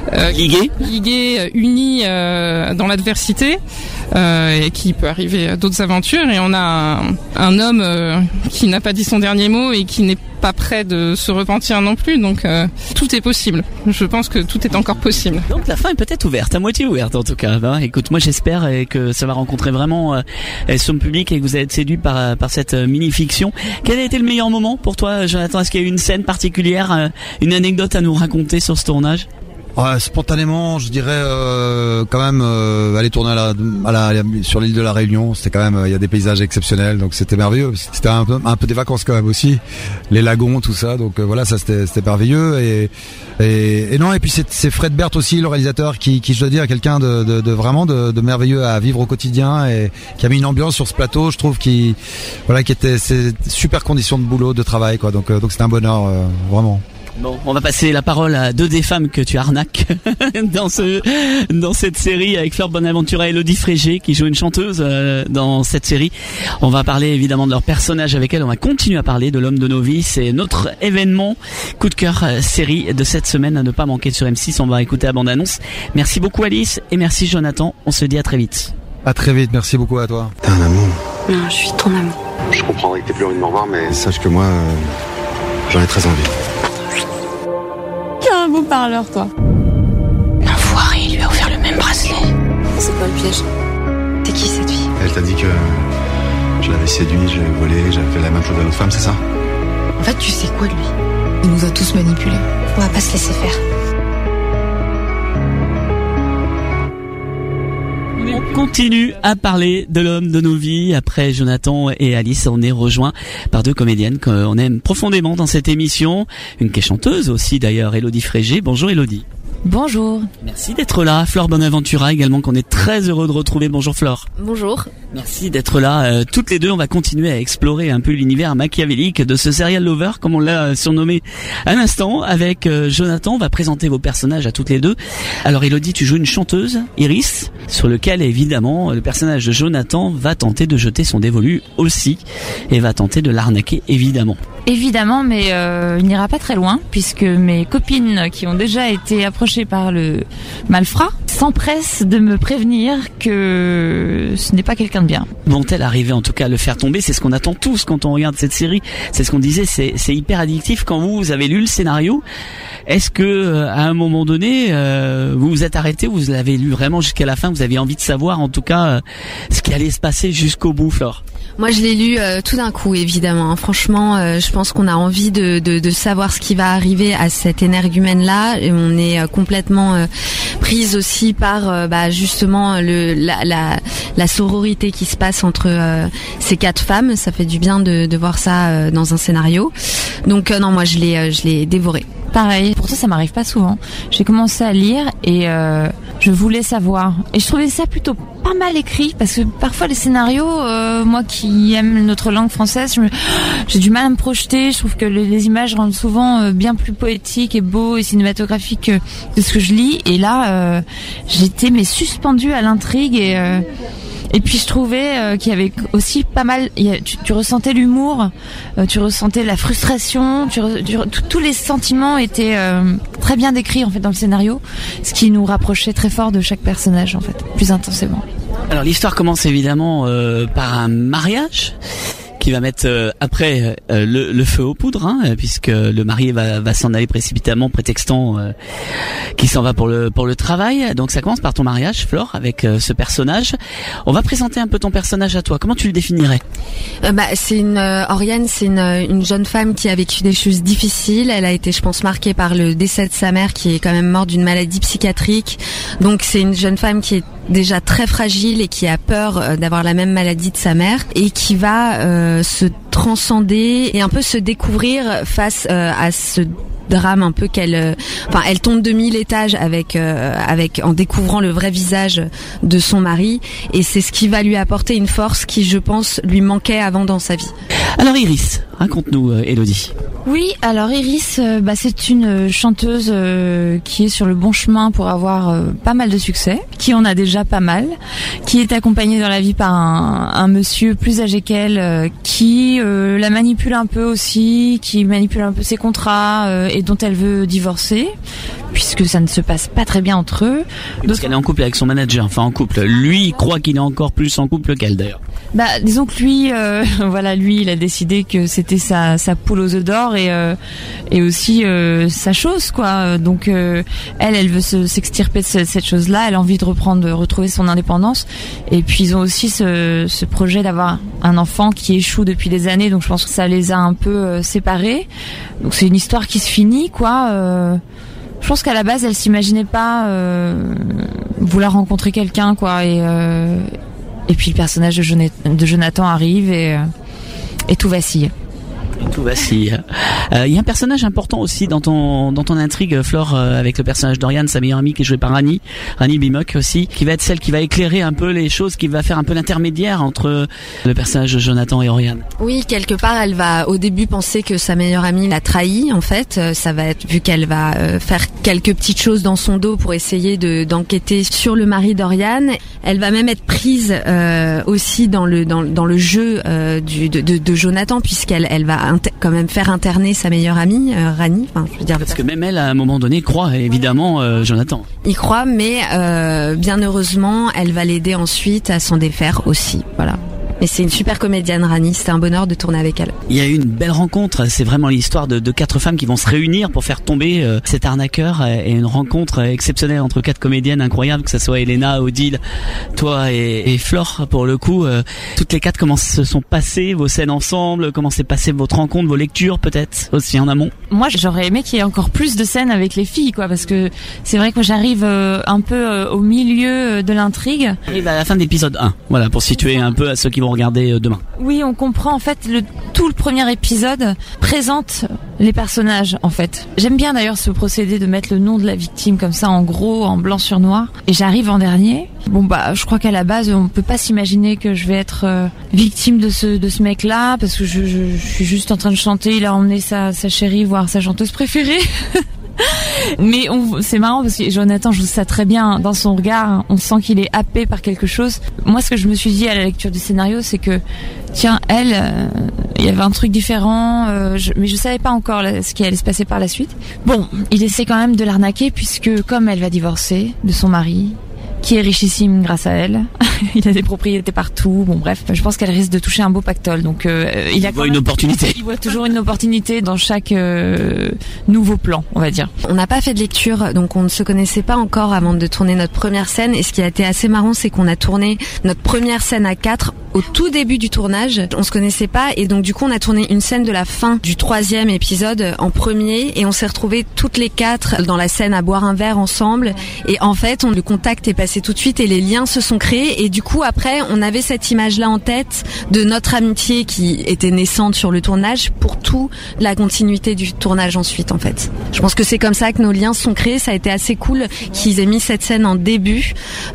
liguées, unies dans l'adversité, et qui peut arriver à d'autres aventures. Et on a un homme qui n'a pas dit son dernier mot et qui n'est pas prêt de se repentir non plus. Donc tout est possible. Je pense que tout est encore possible. Donc la fin est peut-être ouverte, à moitié ouverte en tout cas. Ben, écoute, moi j'espère que ça va rencontrer vraiment son public et que vous allez être séduit par cette mini-fiction. Quel a été le meilleur moment pour toi, Jonathan? Est-ce qu'il y a eu une scène particulière, une anecdote à nous raconter sur ce tournage? Spontanément, je dirais quand même aller tourner sur l'île de la Réunion. C'était quand même, il y a des paysages exceptionnels, donc c'était merveilleux. C'était un peu des vacances quand même aussi, les lagons, tout ça. Donc voilà, ça c'était merveilleux. Et non, et puis c'est Fred Berth aussi, le réalisateur, qui je dois dire, quelqu'un de vraiment de merveilleux à vivre au quotidien et qui a mis une ambiance sur ce plateau. Je trouve qui était c'est super conditions de boulot, de travail, quoi. Donc c'était un bonheur vraiment. Bon, on va passer la parole à deux des femmes que tu arnaques dans cette série avec Flore Bonaventura et Elodie Frégé qui joue une chanteuse dans cette série. On va parler évidemment de leur personnage avec elle. On va continuer à parler de l'homme de nos vies. C'est notre événement coup de cœur série de cette semaine à ne pas manquer sur M6. On va écouter la bande-annonce. Merci beaucoup Alice et merci Jonathan. On se dit à très vite. À très vite. Merci beaucoup à toi. T'es un amour. Non, je suis ton amour. Je comprendrais que t'aies plus envie de me revoir, mais sache que moi, j'en ai très envie. T'es un beau parleur, toi. L'enfoiré, il lui a offert le même bracelet. C'est quoi le piège? C'est qui cette fille? Elle t'a dit que je l'avais séduit, je l'avais volé, j'avais fait la même chose à l'autre femme, c'est ça? En fait, tu sais quoi de lui? Il nous a tous manipulés. On va pas se laisser faire. On continue à parler de l'homme de nos vies. Après Jonathan et Alice, on est rejoint par deux comédiennes qu'on aime profondément dans cette émission. Une qui est chanteuse aussi d'ailleurs, Elodie Frégé. Bonjour Elodie. Bonjour. Merci d'être là. Flore Bonaventura également qu'on est très heureux de retrouver. Bonjour Flore. Bonjour. Merci d'être là. Toutes les deux, on va continuer à explorer un peu l'univers machiavélique de ce serial lover, comme on l'a surnommé à l'instant. Avec Jonathan, on va présenter vos personnages à toutes les deux. Alors Elodie, tu joues une chanteuse, Iris, sur lequel évidemment le personnage de Jonathan va tenter de jeter son dévolu aussi et va tenter de l'arnaquer évidemment. Évidemment, mais il n'ira pas très loin puisque mes copines qui ont déjà été approchées par le malfrat s'empressent de me prévenir que ce n'est pas quelqu'un de bien. Vont-elles arriver en tout cas à le faire tomber? C'est ce qu'on attend tous quand on regarde cette série. C'est ce qu'on disait, c'est hyper addictif. Quand vous avez lu le scénario, est-ce que à un moment donné vous vous êtes arrêté, vous l'avez lu vraiment jusqu'à la fin, vous aviez envie de savoir en tout cas ce qui allait se passer jusqu'au bout, Flore? Moi, je l'ai lu tout d'un coup, évidemment. Franchement, je pense qu'on a envie de savoir ce qui va arriver à cette énergumène-là. Et on est complètement prise aussi par justement la sororité qui se passe entre ces quatre femmes. Ça fait du bien de voir ça dans un scénario. Donc non, moi, je l'ai dévoré. Pareil, pourtant ça m'arrive pas souvent. J'ai commencé à lire et je voulais savoir. Et je trouvais ça plutôt pas mal écrit parce que parfois les scénarios, moi qui aime notre langue française, j'ai du mal à me projeter. Je trouve que les images rendent souvent bien plus poétiques et beaux et cinématographiques que ce que je lis. Et là, j'étais suspendue à l'intrigue et puis je trouvais qu'il y avait aussi pas mal, tu ressentais l'humour, tu ressentais la frustration, tous les sentiments étaient très bien décrits en fait dans le scénario, ce qui nous rapprochait très fort de chaque personnage en fait, plus intensément. Alors l'histoire commence évidemment par un mariage qui va mettre après le feu aux poudres, hein, puisque le marié va s'en aller précipitamment, prétextant qu'il s'en va pour le travail. Donc ça commence par ton mariage, Flore, avec ce personnage. On va présenter un peu ton personnage à toi. Comment tu le définirais? C'est Oriane, c'est une jeune femme qui a vécu des choses difficiles. Elle a été, je pense, marquée par le décès de sa mère, qui est quand même morte d'une maladie psychiatrique. Donc c'est une jeune femme qui est déjà très fragile et qui a peur d'avoir la même maladie de sa mère et qui va se transcender et un peu se découvrir face à ce drame un peu elle tombe de 1000 étages en découvrant le vrai visage de son mari, et c'est ce qui va lui apporter une force qui, je pense, lui manquait avant dans sa vie. Alors Iris, raconte-nous, Elodie. Oui, alors Iris, c'est une chanteuse qui est sur le bon chemin pour avoir pas mal de succès, qui en a déjà pas mal, qui est accompagnée dans la vie par un monsieur plus âgé qu'elle, qui la manipule un peu aussi, qui manipule un peu ses contrats et dont elle veut divorcer, puisque ça ne se passe pas très bien entre eux. Parce qu'elle est en couple avec son manager, enfin en couple. Lui, il croit qu'il est encore plus en couple qu'elle d'ailleurs. Disons que lui, lui, il a décidé que c'était sa poule aux œufs d'or et aussi sa chose, quoi. Donc elle veut s'extirper de cette chose-là. Elle a envie de retrouver son indépendance. Et puis ils ont aussi ce projet d'avoir un enfant qui échoue depuis des années. Donc je pense que ça les a un peu séparés. Donc c'est une histoire qui se finit, quoi. Je pense qu'à la base, elle s'imaginait pas vouloir rencontrer quelqu'un, quoi. Et puis le personnage de Jonathan arrive et tout vacille. Tout vacille. Il y a un personnage important aussi dans ton intrigue, Flore, avec le personnage d'Oriane, sa meilleure amie, qui est jouée par Rani Bimock aussi, qui va être celle qui va éclairer un peu les choses, qui va faire un peu l'intermédiaire entre le personnage de Jonathan et Oriane. Oui, quelque part, elle va au début penser que sa meilleure amie l'a trahi. En fait, ça va être vu qu'elle va faire quelques petites choses dans son dos pour essayer d'enquêter sur le mari d'Oriane. Elle va même être prise aussi dans le jeu de Jonathan, puisqu'elle va quand même faire interner sa meilleure amie, Rani. Enfin, je veux dire, parce que même elle, à un moment donné, croit évidemment Jonathan. Il croit, mais bien heureusement, elle va l'aider ensuite à s'en défaire aussi. Voilà. Mais c'est une super comédienne, Rani. C'était un bonheur de tourner avec elle. Il y a eu une belle rencontre. C'est vraiment l'histoire de 4 femmes qui vont se réunir pour faire tomber cet arnaqueur, et une rencontre exceptionnelle entre 4 comédiennes incroyables, que ce soit Elena, Odile, toi et Flore. Pour le coup, toutes les 4, comment se sont passées vos scènes ensemble, comment s'est passée votre rencontre, vos lectures peut-être aussi en amont. Moi, j'aurais aimé qu'il y ait encore plus de scènes avec les filles, quoi, parce que c'est vrai que j'arrive un peu au milieu de l'intrigue. Et à la fin de l'épisode 1, voilà, pour situer un peu à ceux qui vont regarder demain. Oui, on comprend en fait tout le premier épisode présente les personnages en fait. J'aime bien d'ailleurs ce procédé de mettre le nom de la victime comme ça en gros, en blanc sur noir. Et j'arrive en dernier. Bon je crois qu'à la base on peut pas s'imaginer que je vais être victime de ce mec-là parce que je suis juste en train de chanter. Il a emmené sa chérie voir sa chanteuse préférée. Mais c'est marrant parce que Jonathan joue ça très bien dans son regard. On sent qu'il est happé par quelque chose. Moi, ce que je me suis dit à la lecture du scénario, c'est que tiens, elle, il y avait un truc différent, mais je savais pas encore ce qui allait se passer par la suite. Bon, il essaie quand même de l'arnaquer puisque comme elle va divorcer de son mari, qui est richissime grâce à elle. Il a des propriétés partout. Bon bref, je pense qu'elle risque de toucher un beau pactole. Donc il voit une opportunité. Il voit toujours une opportunité dans chaque nouveau plan, on va dire. On n'a pas fait de lecture, donc on ne se connaissait pas encore avant de tourner notre première scène. Et ce qui a été assez marrant, c'est qu'on a tourné notre première scène à 4 au tout début du tournage. On se connaissait pas et donc du coup on a tourné une scène de la fin du 3e épisode en premier et on s'est retrouvés toutes les 4 dans la scène à boire un verre ensemble. Et en fait, le contact est passé tout de suite et les liens se sont créés et du coup après on avait cette image-là en tête de notre amitié qui était naissante sur le tournage pour tout la continuité du tournage ensuite en fait. Je pense que c'est comme ça que nos liens se sont créés. Ça a été assez cool qu'ils aient mis cette scène en début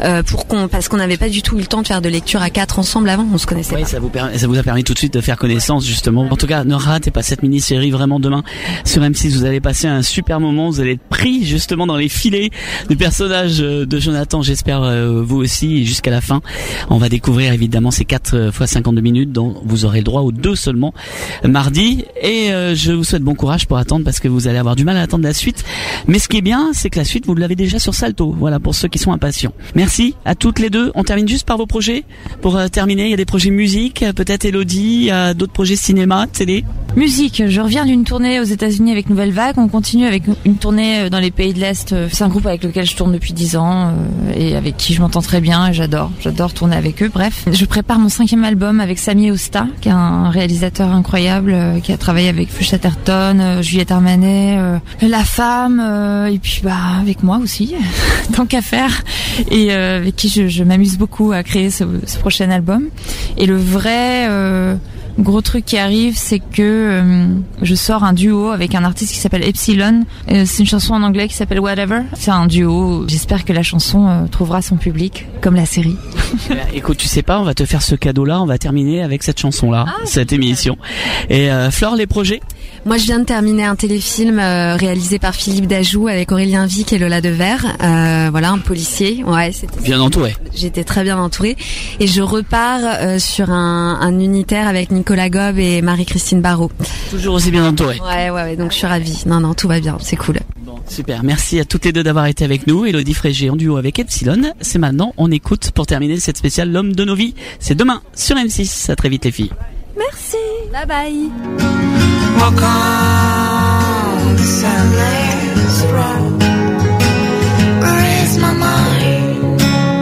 parce qu'on n'avait pas du tout eu le temps de faire de lecture à 4 ensemble avant, on se connaissait pas. Ça vous a permis tout de suite de faire connaissance justement. En tout cas, ne ratez pas cette mini-série vraiment demain sur M6. Vous allez passer un super moment, vous allez être pris justement dans les filets du personnage de Jonathan. J'espère vous aussi jusqu'à la fin. On va découvrir évidemment ces 4 fois 52 minutes dont vous aurez le droit aux 2 seulement mardi. Et je vous souhaite bon courage pour attendre parce que vous allez avoir du mal à attendre la suite. Mais ce qui est bien, c'est que la suite, vous l'avez déjà sur Salto. Voilà, pour ceux qui sont impatients. Merci à toutes les deux. On termine juste par vos projets. Pour terminer, il y a des projets musique, peut-être Elodie, il y a d'autres projets cinéma, télé. Musique, je reviens d'une tournée aux États-Unis avec Nouvelle Vague. On continue avec une tournée dans les pays de l'Est. C'est un groupe avec lequel je tourne depuis 10 ans et avec qui je m'entends très bien et j'adore tourner avec eux. Bref, je prépare mon 5e album avec Sami Osta, qui est un réalisateur incroyable, qui a travaillé avec Full Chatterton, Juliette Armanet, La Femme, et puis avec moi aussi, tant qu'à faire, et avec qui je m'amuse beaucoup à créer ce prochain album. Et le vrai gros truc qui arrive, c'est que je sors un duo avec un artiste qui s'appelle Epsilon. C'est une chanson en anglais qui s'appelle Whatever. C'est un duo. J'espère que la chanson trouvera son public, comme la série. Écoute, tu sais pas, on va te faire ce cadeau-là. On va terminer avec cette chanson-là, cette émission. Et Flore, les projets? Moi, je viens de terminer un téléfilm réalisé par Philippe Dajoux avec Aurélien Vic et Lola Devers. Voilà, un policier. Ouais, c'était bien entouré. J'étais très bien entourée. Et je repars sur un unitaire avec Nicolas Gob et Marie-Christine Barrault. Toujours aussi bien entouré. Ouais, donc je suis ravie. Non, tout va bien, c'est cool. Bon, Super, merci à toutes les deux d'avoir été avec nous. Élodie Frégé en duo avec Epsilon. C'est maintenant, on écoute pour terminer cette spéciale L'homme de nos vies. C'est demain sur M6. À très vite les filles. Merci. Bye bye. Walk on this endless road. Where is my mind?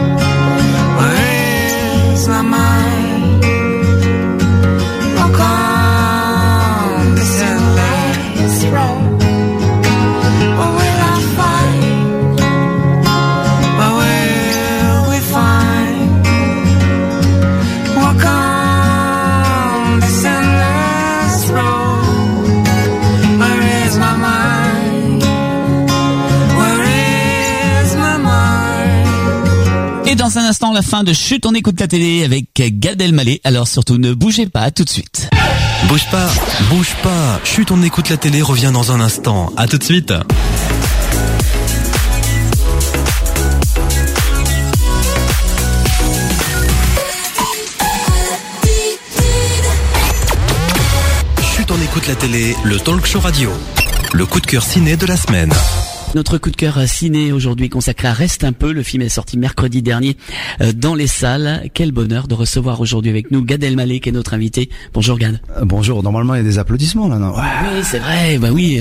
Where is my mind? Walk on this endless road. What will I find? What will we find? Walk on this endless road. Where is my mind? Where is my mind? Et dans un instant, la fin de Chut, on écoute la télé avec Gad Elmaleh. Alors surtout, ne bougez pas, tout de suite. Bouge pas, bouge pas. Chut, on écoute la télé revient dans un instant. À tout de suite. Chut, on écoute la télé, le talk show radio. Le coup de cœur ciné de la semaine. Notre coup de cœur ciné aujourd'hui consacré à Reste un peu. Le film est sorti mercredi dernier dans les salles. Quel bonheur de recevoir aujourd'hui avec nous Gad Elmaleh qui est notre invité. Bonjour Gad. Bonjour, normalement il y a des applaudissements là, non? Oui, c'est vrai, bah oui.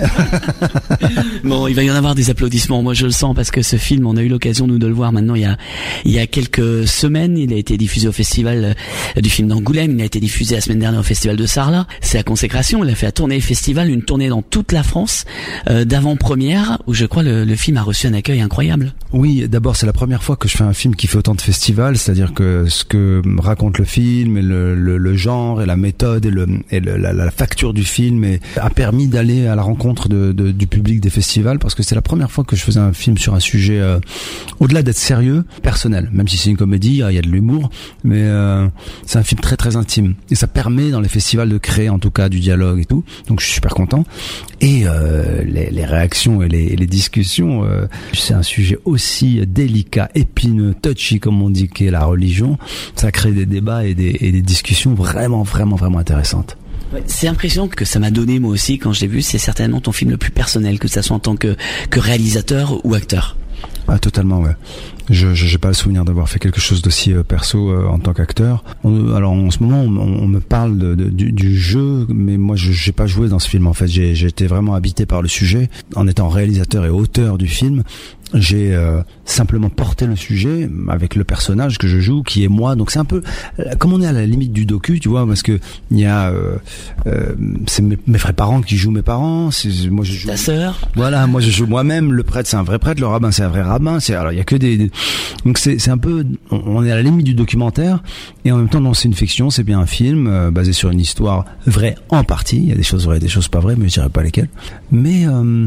Bon, il va y en avoir des applaudissements, moi je le sens parce que ce film, on a eu l'occasion nous de le voir maintenant il y a quelques semaines. Il a été diffusé au festival du film d'Angoulême, il a été diffusé la semaine dernière au festival de Sarlat. C'est la consécration, il a fait la tournée festival, une tournée dans toute la France d'avant-première où je crois le film a reçu un accueil incroyable. Oui, d'abord c'est la première fois que je fais un film qui fait autant de festivals, c'est-à-dire que ce que raconte le film et le genre et la méthode et la facture du film a permis d'aller à la rencontre du public des festivals, parce que c'est la première fois que je faisais un film sur un sujet au-delà d'être sérieux, personnel, même si c'est une comédie, il y a de l'humour, mais c'est un film très très intime et ça permet dans les festivals de créer en tout cas du dialogue et tout, donc je suis super content. Et les réactions et les discussions, c'est un sujet aussi délicat, épineux, touchy comme on dit, qu'est la religion. Ça crée des débats et des discussions vraiment intéressantes. Ouais, c'est l'impression que ça m'a donné moi aussi quand je l'ai vu. C'est certainement ton film le plus personnel, que ça soit en tant que réalisateur ou acteur. Ah, totalement, ouais. Je pas le souvenir d'avoir fait quelque chose d'aussi perso en tant qu'acteur. Alors en ce moment on me parle du jeu, mais moi j'ai pas joué dans ce film en fait. J'ai été vraiment habité par le sujet en étant réalisateur et auteur du film. J'ai simplement porté le sujet avec le personnage que je joue, qui est moi. Donc c'est un peu comme on est à la limite du docu, tu vois, parce que il y a c'est mes vrais parents qui jouent mes parents. Moi je joue ta sœur. Voilà, moi je joue moi-même. Le prêtre c'est un vrai prêtre, le rabbin c'est un vrai rabbin. Alors il y a que des donc c'est un peu, on est à la limite du documentaire et en même temps non, c'est une fiction, c'est bien un film basé sur une histoire vraie en partie. Il y a des choses vraies, des choses pas vraies, mais je dirais pas lesquelles. Mais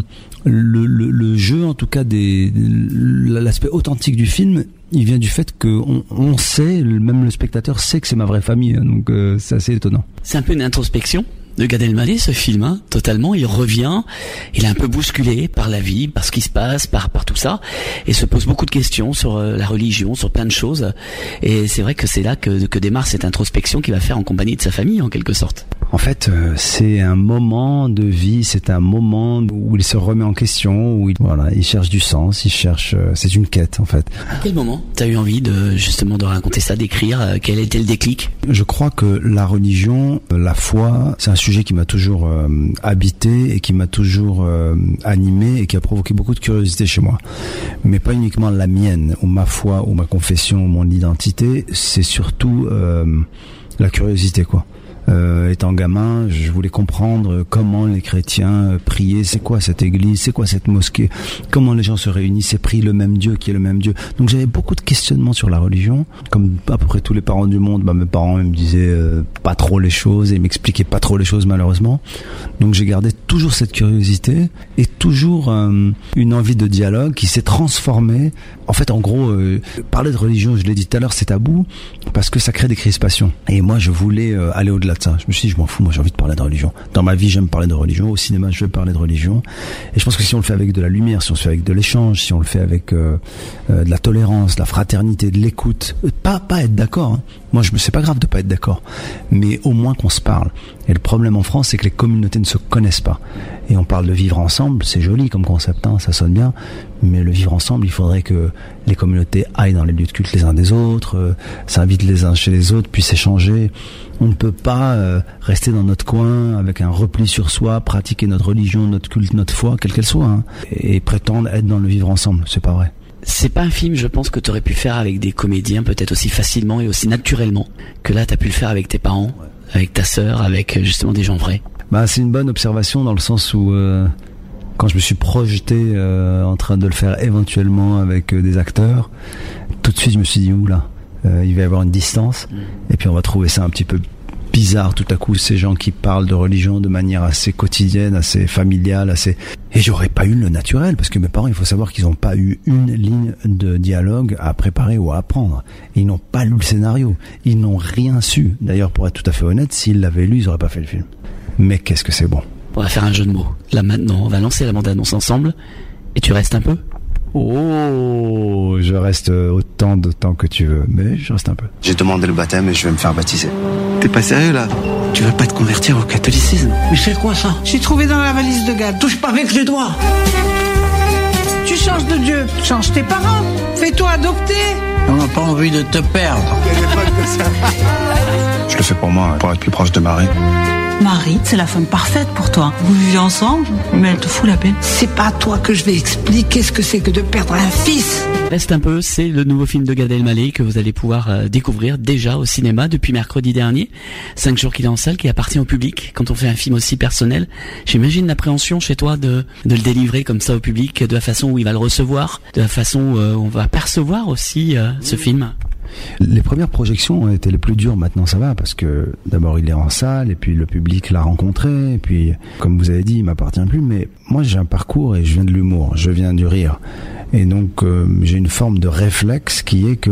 le jeu, en tout cas l'aspect authentique du film, il vient du fait que on sait, même le spectateur sait que c'est ma vraie famille, donc c'est assez étonnant. C'est un peu une introspection de Gad Elmaleh, ce film, hein, totalement. Il revient, il est un peu bousculé par la vie, par ce qui se passe, par tout ça, et se pose beaucoup de questions sur la religion, sur plein de choses. Et c'est vrai que c'est là que démarre cette introspection qu'il va faire en compagnie de sa famille, en quelque sorte. En fait, c'est un moment de vie, c'est un moment où il se remet en question, où il cherche du sens, c'est une quête en fait. À quel moment t'as eu envie justement de raconter ça, d'écrire? Quel était le déclic? Je crois que la religion, la foi, c'est un sujet qui m'a toujours habité et qui m'a toujours animé et qui a provoqué beaucoup de curiosité chez moi. Mais pas uniquement la mienne, ou ma foi, ou ma confession, ou mon identité, c'est surtout la curiosité, quoi. Étant gamin, je voulais comprendre comment les chrétiens priaient, c'est quoi cette église, c'est quoi cette mosquée, comment les gens se réunissent et prient le même Dieu qui est le même Dieu. Donc j'avais beaucoup de questionnements sur la religion. Comme à peu près tous les parents du monde, mes parents me disaient pas trop les choses et m'expliquaient pas trop les choses malheureusement. Donc j'ai gardé toujours cette curiosité et toujours une envie de dialogue qui s'est transformée. En fait, en gros, parler de religion, je l'ai dit tout à l'heure, c'est tabou parce que ça crée des crispations. Et moi, je voulais aller au-delà de ça. Je me suis dit, je m'en fous, moi j'ai envie de parler de religion. Dans ma vie, j'aime parler de religion. Au cinéma, je veux parler de religion. Et je pense que si on le fait avec de la lumière, si on le fait avec de l'échange, si on le fait avec de la tolérance, de la fraternité, de l'écoute, pas être d'accord. Hein. Moi, c'est pas grave de pas être d'accord, mais au moins qu'on se parle. Et le problème en France, c'est que les communautés ne se connaissent pas. Et on parle de vivre ensemble, c'est joli comme concept, hein, ça sonne bien, mais le vivre ensemble, il faudrait que les communautés aillent dans les lieux de culte les uns des autres, s'invitent les uns chez les autres, puissent échanger. On ne peut pas rester dans notre coin avec un repli sur soi, pratiquer notre religion, notre culte, notre foi, quelle qu'elle soit, hein, et prétendre être dans le vivre ensemble, c'est pas vrai. C'est pas un film, je pense, que tu aurais pu faire avec des comédiens peut-être aussi facilement et aussi naturellement que là tu as pu le faire avec tes parents, avec ta sœur, avec justement des gens vrais. Bah, c'est une bonne observation dans le sens où quand je me suis projeté en train de le faire éventuellement avec des acteurs, tout de suite je me suis dit oula, il va y avoir une distance et puis on va trouver ça un petit peu bizarre tout à coup, ces gens qui parlent de religion de manière assez quotidienne, assez familiale, assez... Et j'aurais pas eu le naturel, parce que mes parents, il faut savoir qu'ils n'ont pas eu une ligne de dialogue à préparer ou à apprendre. Ils n'ont pas lu le scénario, ils n'ont rien su. D'ailleurs, pour être tout à fait honnête, s'ils l'avaient lu, ils n'auraient pas fait le film. Mais qu'est-ce que c'est bon. On va faire un jeu de mots. Là maintenant, on va lancer la bande-annonce ensemble, et tu restes un peu. Oh, je reste autant de temps que tu veux, mais je reste un peu. J'ai demandé le baptême et je vais me faire baptiser. T'es pas sérieux là? Tu veux pas te convertir au catholicisme? Mais c'est quoi ça? J'ai trouvé dans la valise de Gad. Touche pas avec les doigts. Tu changes de Dieu, change tes parents. Fais-toi adopter. On n'a pas envie de te perdre. Je le fais pour moi, pour être plus proche de Marie. Marie, c'est la femme parfaite pour toi. Vous vivez ensemble, mais elle te fout la paix. C'est pas à toi que je vais expliquer ce que c'est que de perdre un fils. Reste un peu, c'est le nouveau film de Gad Elmaleh que vous allez pouvoir découvrir déjà au cinéma depuis mercredi dernier. 5 jours qu'il est en salle, qui appartient au public. Quand on fait un film aussi personnel, j'imagine l'appréhension chez toi de le délivrer comme ça au public, de la façon où il va le recevoir, de la façon où on va percevoir aussi ce film. Les premières projections ont été les plus dures. Maintenant ça va parce que d'abord il est en salle et puis le public l'a rencontré et puis comme vous avez dit il m'appartient plus, mais moi j'ai un parcours et je viens de l'humour, je viens du rire et donc j'ai une forme de réflexe qui est que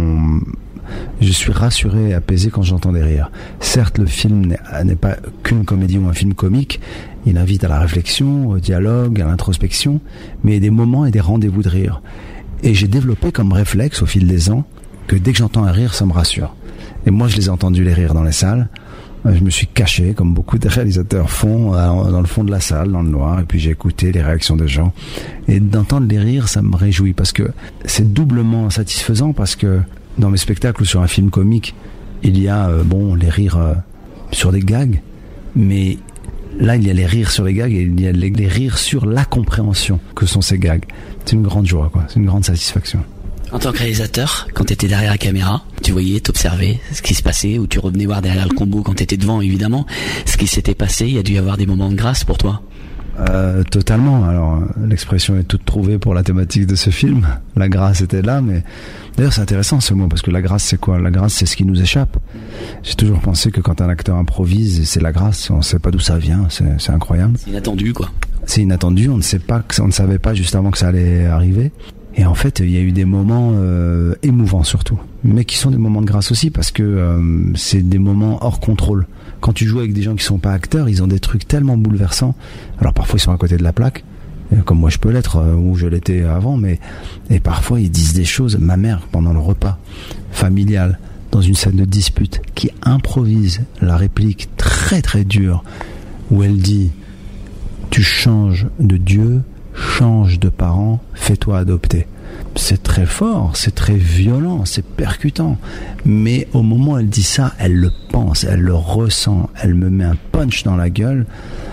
je suis rassuré et apaisé quand j'entends des rires. Certes le film n'est pas qu'une comédie ou un film comique, il invite à la réflexion, au dialogue, à l'introspection, mais il y a des moments et des rendez-vous de rire et j'ai développé comme réflexe au fil des ans que dès que j'entends un rire, ça me rassure. Et moi, je les ai entendus les rires dans les salles. Je me suis caché, comme beaucoup de réalisateurs font, dans le fond de la salle, dans le noir, et puis j'ai écouté les réactions des gens. Et d'entendre les rires, ça me réjouit, parce que c'est doublement satisfaisant, parce que dans mes spectacles ou sur un film comique, il y a, les rires sur des gags, mais là, il y a les rires sur les gags, et il y a les rires sur la compréhension que sont ces gags. C'est une grande joie, quoi. C'est une grande satisfaction. En tant que réalisateur, quand t'étais derrière la caméra, tu voyais, t'observais ce qui se passait, ou tu revenais voir derrière le combo quand t'étais devant, évidemment, ce qui s'était passé, il y a dû y avoir des moments de grâce pour toi. Totalement. Alors, l'expression est toute trouvée pour la thématique de ce film. La grâce était là, mais d'ailleurs c'est intéressant ce mot, parce que la grâce c'est quoi? La grâce c'est ce qui nous échappe. J'ai toujours pensé que quand un acteur improvise, c'est la grâce, on sait pas d'où ça vient, c'est incroyable. C'est inattendu, quoi. C'est inattendu, on ne savait pas juste avant que ça allait arriver. Et en fait, il y a eu des moments émouvants surtout, mais qui sont des moments de grâce aussi, parce que c'est des moments hors contrôle. Quand tu joues avec des gens qui sont pas acteurs, ils ont des trucs tellement bouleversants. Alors parfois ils sont à côté de la plaque, comme moi je peux l'être, ou je l'étais avant, et parfois ils disent des choses. Ma mère, pendant le repas familial, dans une scène de dispute, qui improvise la réplique très très dure, où elle dit « Tu changes de Dieu, change de parents, fais-toi adopter ». C'est très fort, c'est très violent, c'est percutant. Mais au moment où elle dit ça, elle le pense, elle le ressent, elle me met un punch dans la gueule.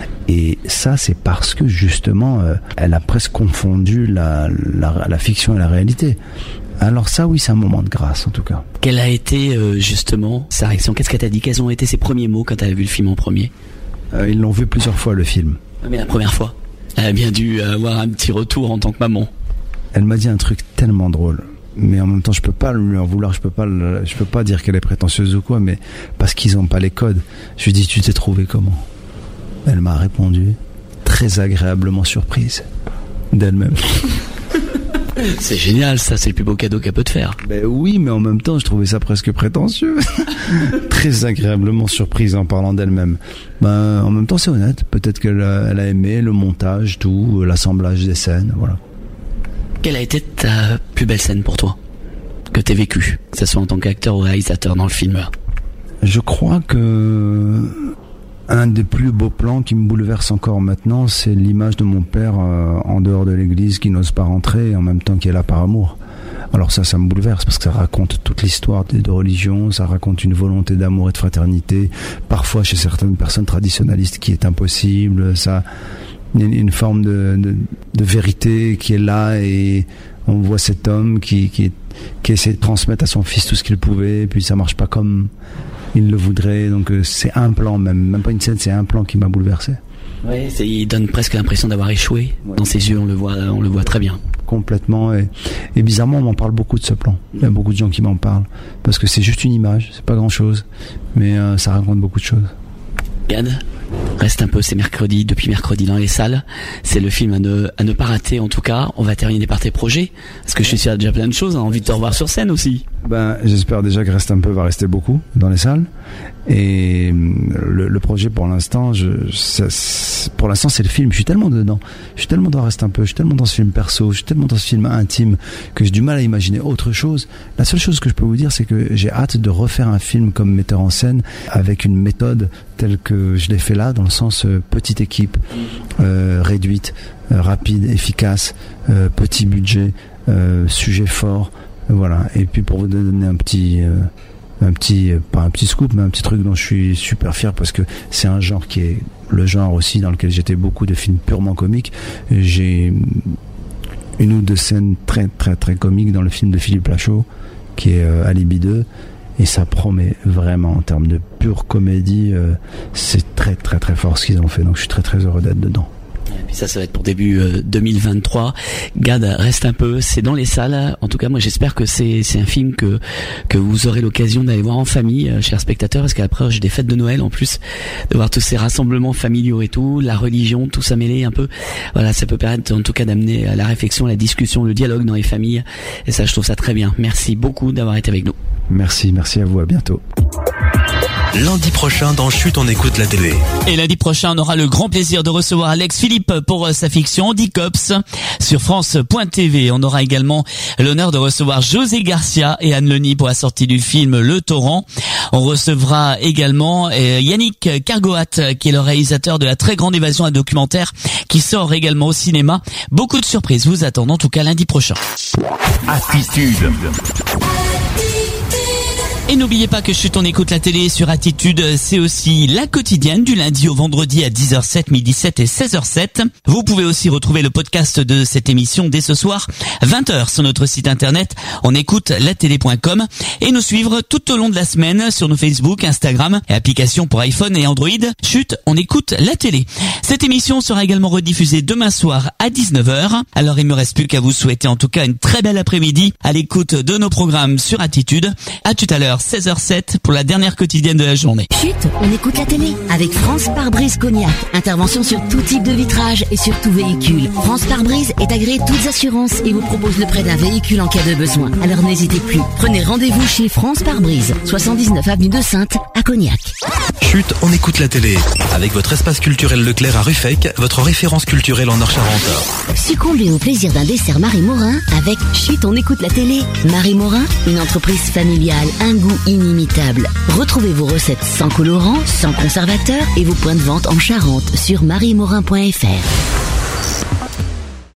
Et ça, c'est parce que justement, elle a presque confondu la fiction et la réalité. Alors ça, oui, c'est un moment de grâce en tout cas. Quelle a été justement sa réaction? Qu'est-ce qu'elle t'a dit? Quels ont été ses premiers mots quand elle a vu le film en premier? Ils l'ont vu plusieurs fois, le film. Mais la première fois, elle a bien dû avoir un petit retour en tant que maman. Elle m'a dit un truc tellement drôle, mais en même temps je peux pas lui en vouloir, je peux pas dire qu'elle est prétentieuse ou quoi, mais parce qu'ils ont pas les codes. Je lui ai dit, tu t'es trouvé comment? Elle m'a répondu, très agréablement surprise d'elle-même. C'est génial, ça, c'est le plus beau cadeau qu'elle peut te faire. Ben oui, mais en même temps je trouvais ça presque prétentieux. Très agréablement surprise en parlant d'elle-même. En même temps c'est honnête, peut-être qu'elle a aimé le montage, tout, l'assemblage des scènes, voilà. Quelle a été ta plus belle scène pour toi que t'aies vécue, que ce soit en tant qu'acteur ou réalisateur dans le film? Je crois que Un des plus beaux plans qui me bouleverse encore maintenant, c'est l'image de mon père en dehors de l'église qui n'ose pas rentrer et en même temps qui est là par amour. Alors ça me bouleverse parce que ça raconte toute l'histoire de religion, ça raconte une volonté d'amour et de fraternité, parfois chez certaines personnes traditionnalistes qui est impossible, ça, une forme de vérité qui est là et on voit cet homme qui essaie de transmettre à son fils tout ce qu'il pouvait, et puis ça marche pas comme il le voudrait, donc c'est un plan, même pas une scène, c'est un plan qui m'a bouleversé. Ouais, il donne presque l'impression d'avoir échoué. Dans ses yeux, on le voit très bien. Complètement, et bizarrement, on m'en parle beaucoup de ce plan. Il y a beaucoup de gens qui m'en parlent, parce que c'est juste une image, c'est pas grand chose, mais ça raconte beaucoup de choses. Gad, reste un peu, c'est mercredi, depuis mercredi dans les salles. C'est le film à ne pas rater, en tout cas. On va terminer par tes projets, parce que je suis sûr qu'il y a déjà plein de choses, envie de te revoir sur scène aussi. J'espère déjà que Reste un peu va rester beaucoup dans les salles. Et le projet pour l'instant, c'est le film. Je suis tellement dedans. Je suis tellement dans Reste un peu. Je suis tellement dans ce film perso. Je suis tellement dans ce film intime que j'ai du mal à imaginer autre chose. La seule chose que je peux vous dire, c'est que j'ai hâte de refaire un film comme metteur en scène avec une méthode telle que je l'ai fait là, dans le sens petite équipe, réduite, rapide, efficace, petit budget, sujet fort. Voilà. Et puis pour vous donner pas un petit scoop, mais un petit truc dont je suis super fier parce que c'est un genre qui est le genre aussi dans lequel j'étais beaucoup de films purement comiques. J'ai une ou deux scènes très très très comiques dans le film de Philippe Lachaud qui est Alibi 2 et ça promet vraiment en termes de pure comédie, c'est très très très fort ce qu'ils ont fait, donc je suis très très heureux d'être dedans. Et puis ça va être pour début 2023. Gad, Reste un peu, c'est dans les salles. En tout cas, moi j'espère que c'est un film que vous aurez l'occasion d'aller voir en famille, chers spectateurs, parce qu'à l'approche des fêtes de Noël, en plus de voir tous ces rassemblements familiaux et tout, la religion, tout ça mêlé un peu. Voilà, ça peut permettre en tout cas d'amener à la réflexion, la discussion, le dialogue dans les familles. Et ça, je trouve ça très bien. Merci beaucoup d'avoir été avec nous. Merci à vous, à bientôt. Lundi prochain dans Chut, on écoute la télé. Et lundi prochain, on aura le grand plaisir de recevoir Alex Philippe pour sa fiction Andy Cops sur France.tv. On aura également l'honneur de recevoir José Garcia et Anne Leni pour la sortie du film Le Torrent. On recevra également Yannick Cargoat, qui est le réalisateur de La Très Grande Évasion, un documentaire qui sort également au cinéma. Beaucoup de surprises vous attendent en tout cas lundi prochain. Attitude. Et n'oubliez pas que Chut, on écoute la télé sur Attitude, c'est aussi la quotidienne du lundi au vendredi à 10h07, midi 7 et 16h07. Vous pouvez aussi retrouver le podcast de cette émission dès ce soir, 20h sur notre site internet, onécoutelatélé.com et nous suivre tout au long de la semaine sur nos Facebook, Instagram et applications pour iPhone et Android. Chut, on écoute la télé. Cette émission sera également rediffusée demain soir à 19h. Alors il me reste plus qu'à vous souhaiter en tout cas une très belle après-midi à l'écoute de nos programmes sur Attitude. À tout à l'heure. 16h07 pour la dernière quotidienne de la journée. Chut, on écoute la télé avec France Pare-Brise Cognac. Intervention sur tout type de vitrage et sur tout véhicule. France Pare-Brise est agréée toutes assurances et vous propose le prêt d'un véhicule en cas de besoin. Alors n'hésitez plus. Prenez rendez-vous chez France Pare-Brise, 79 avenue de Sainte à Cognac. Chut, on écoute la télé avec votre espace culturel Leclerc à Ruffec, votre référence culturelle en Nord-Charente. Succombez au plaisir d'un dessert Marie Morin avec Chut, on écoute la télé. Marie Morin, une entreprise familiale, un goût inimitable. Retrouvez vos recettes sans colorant, sans conservateur et vos points de vente en Charente sur mariemorin.fr.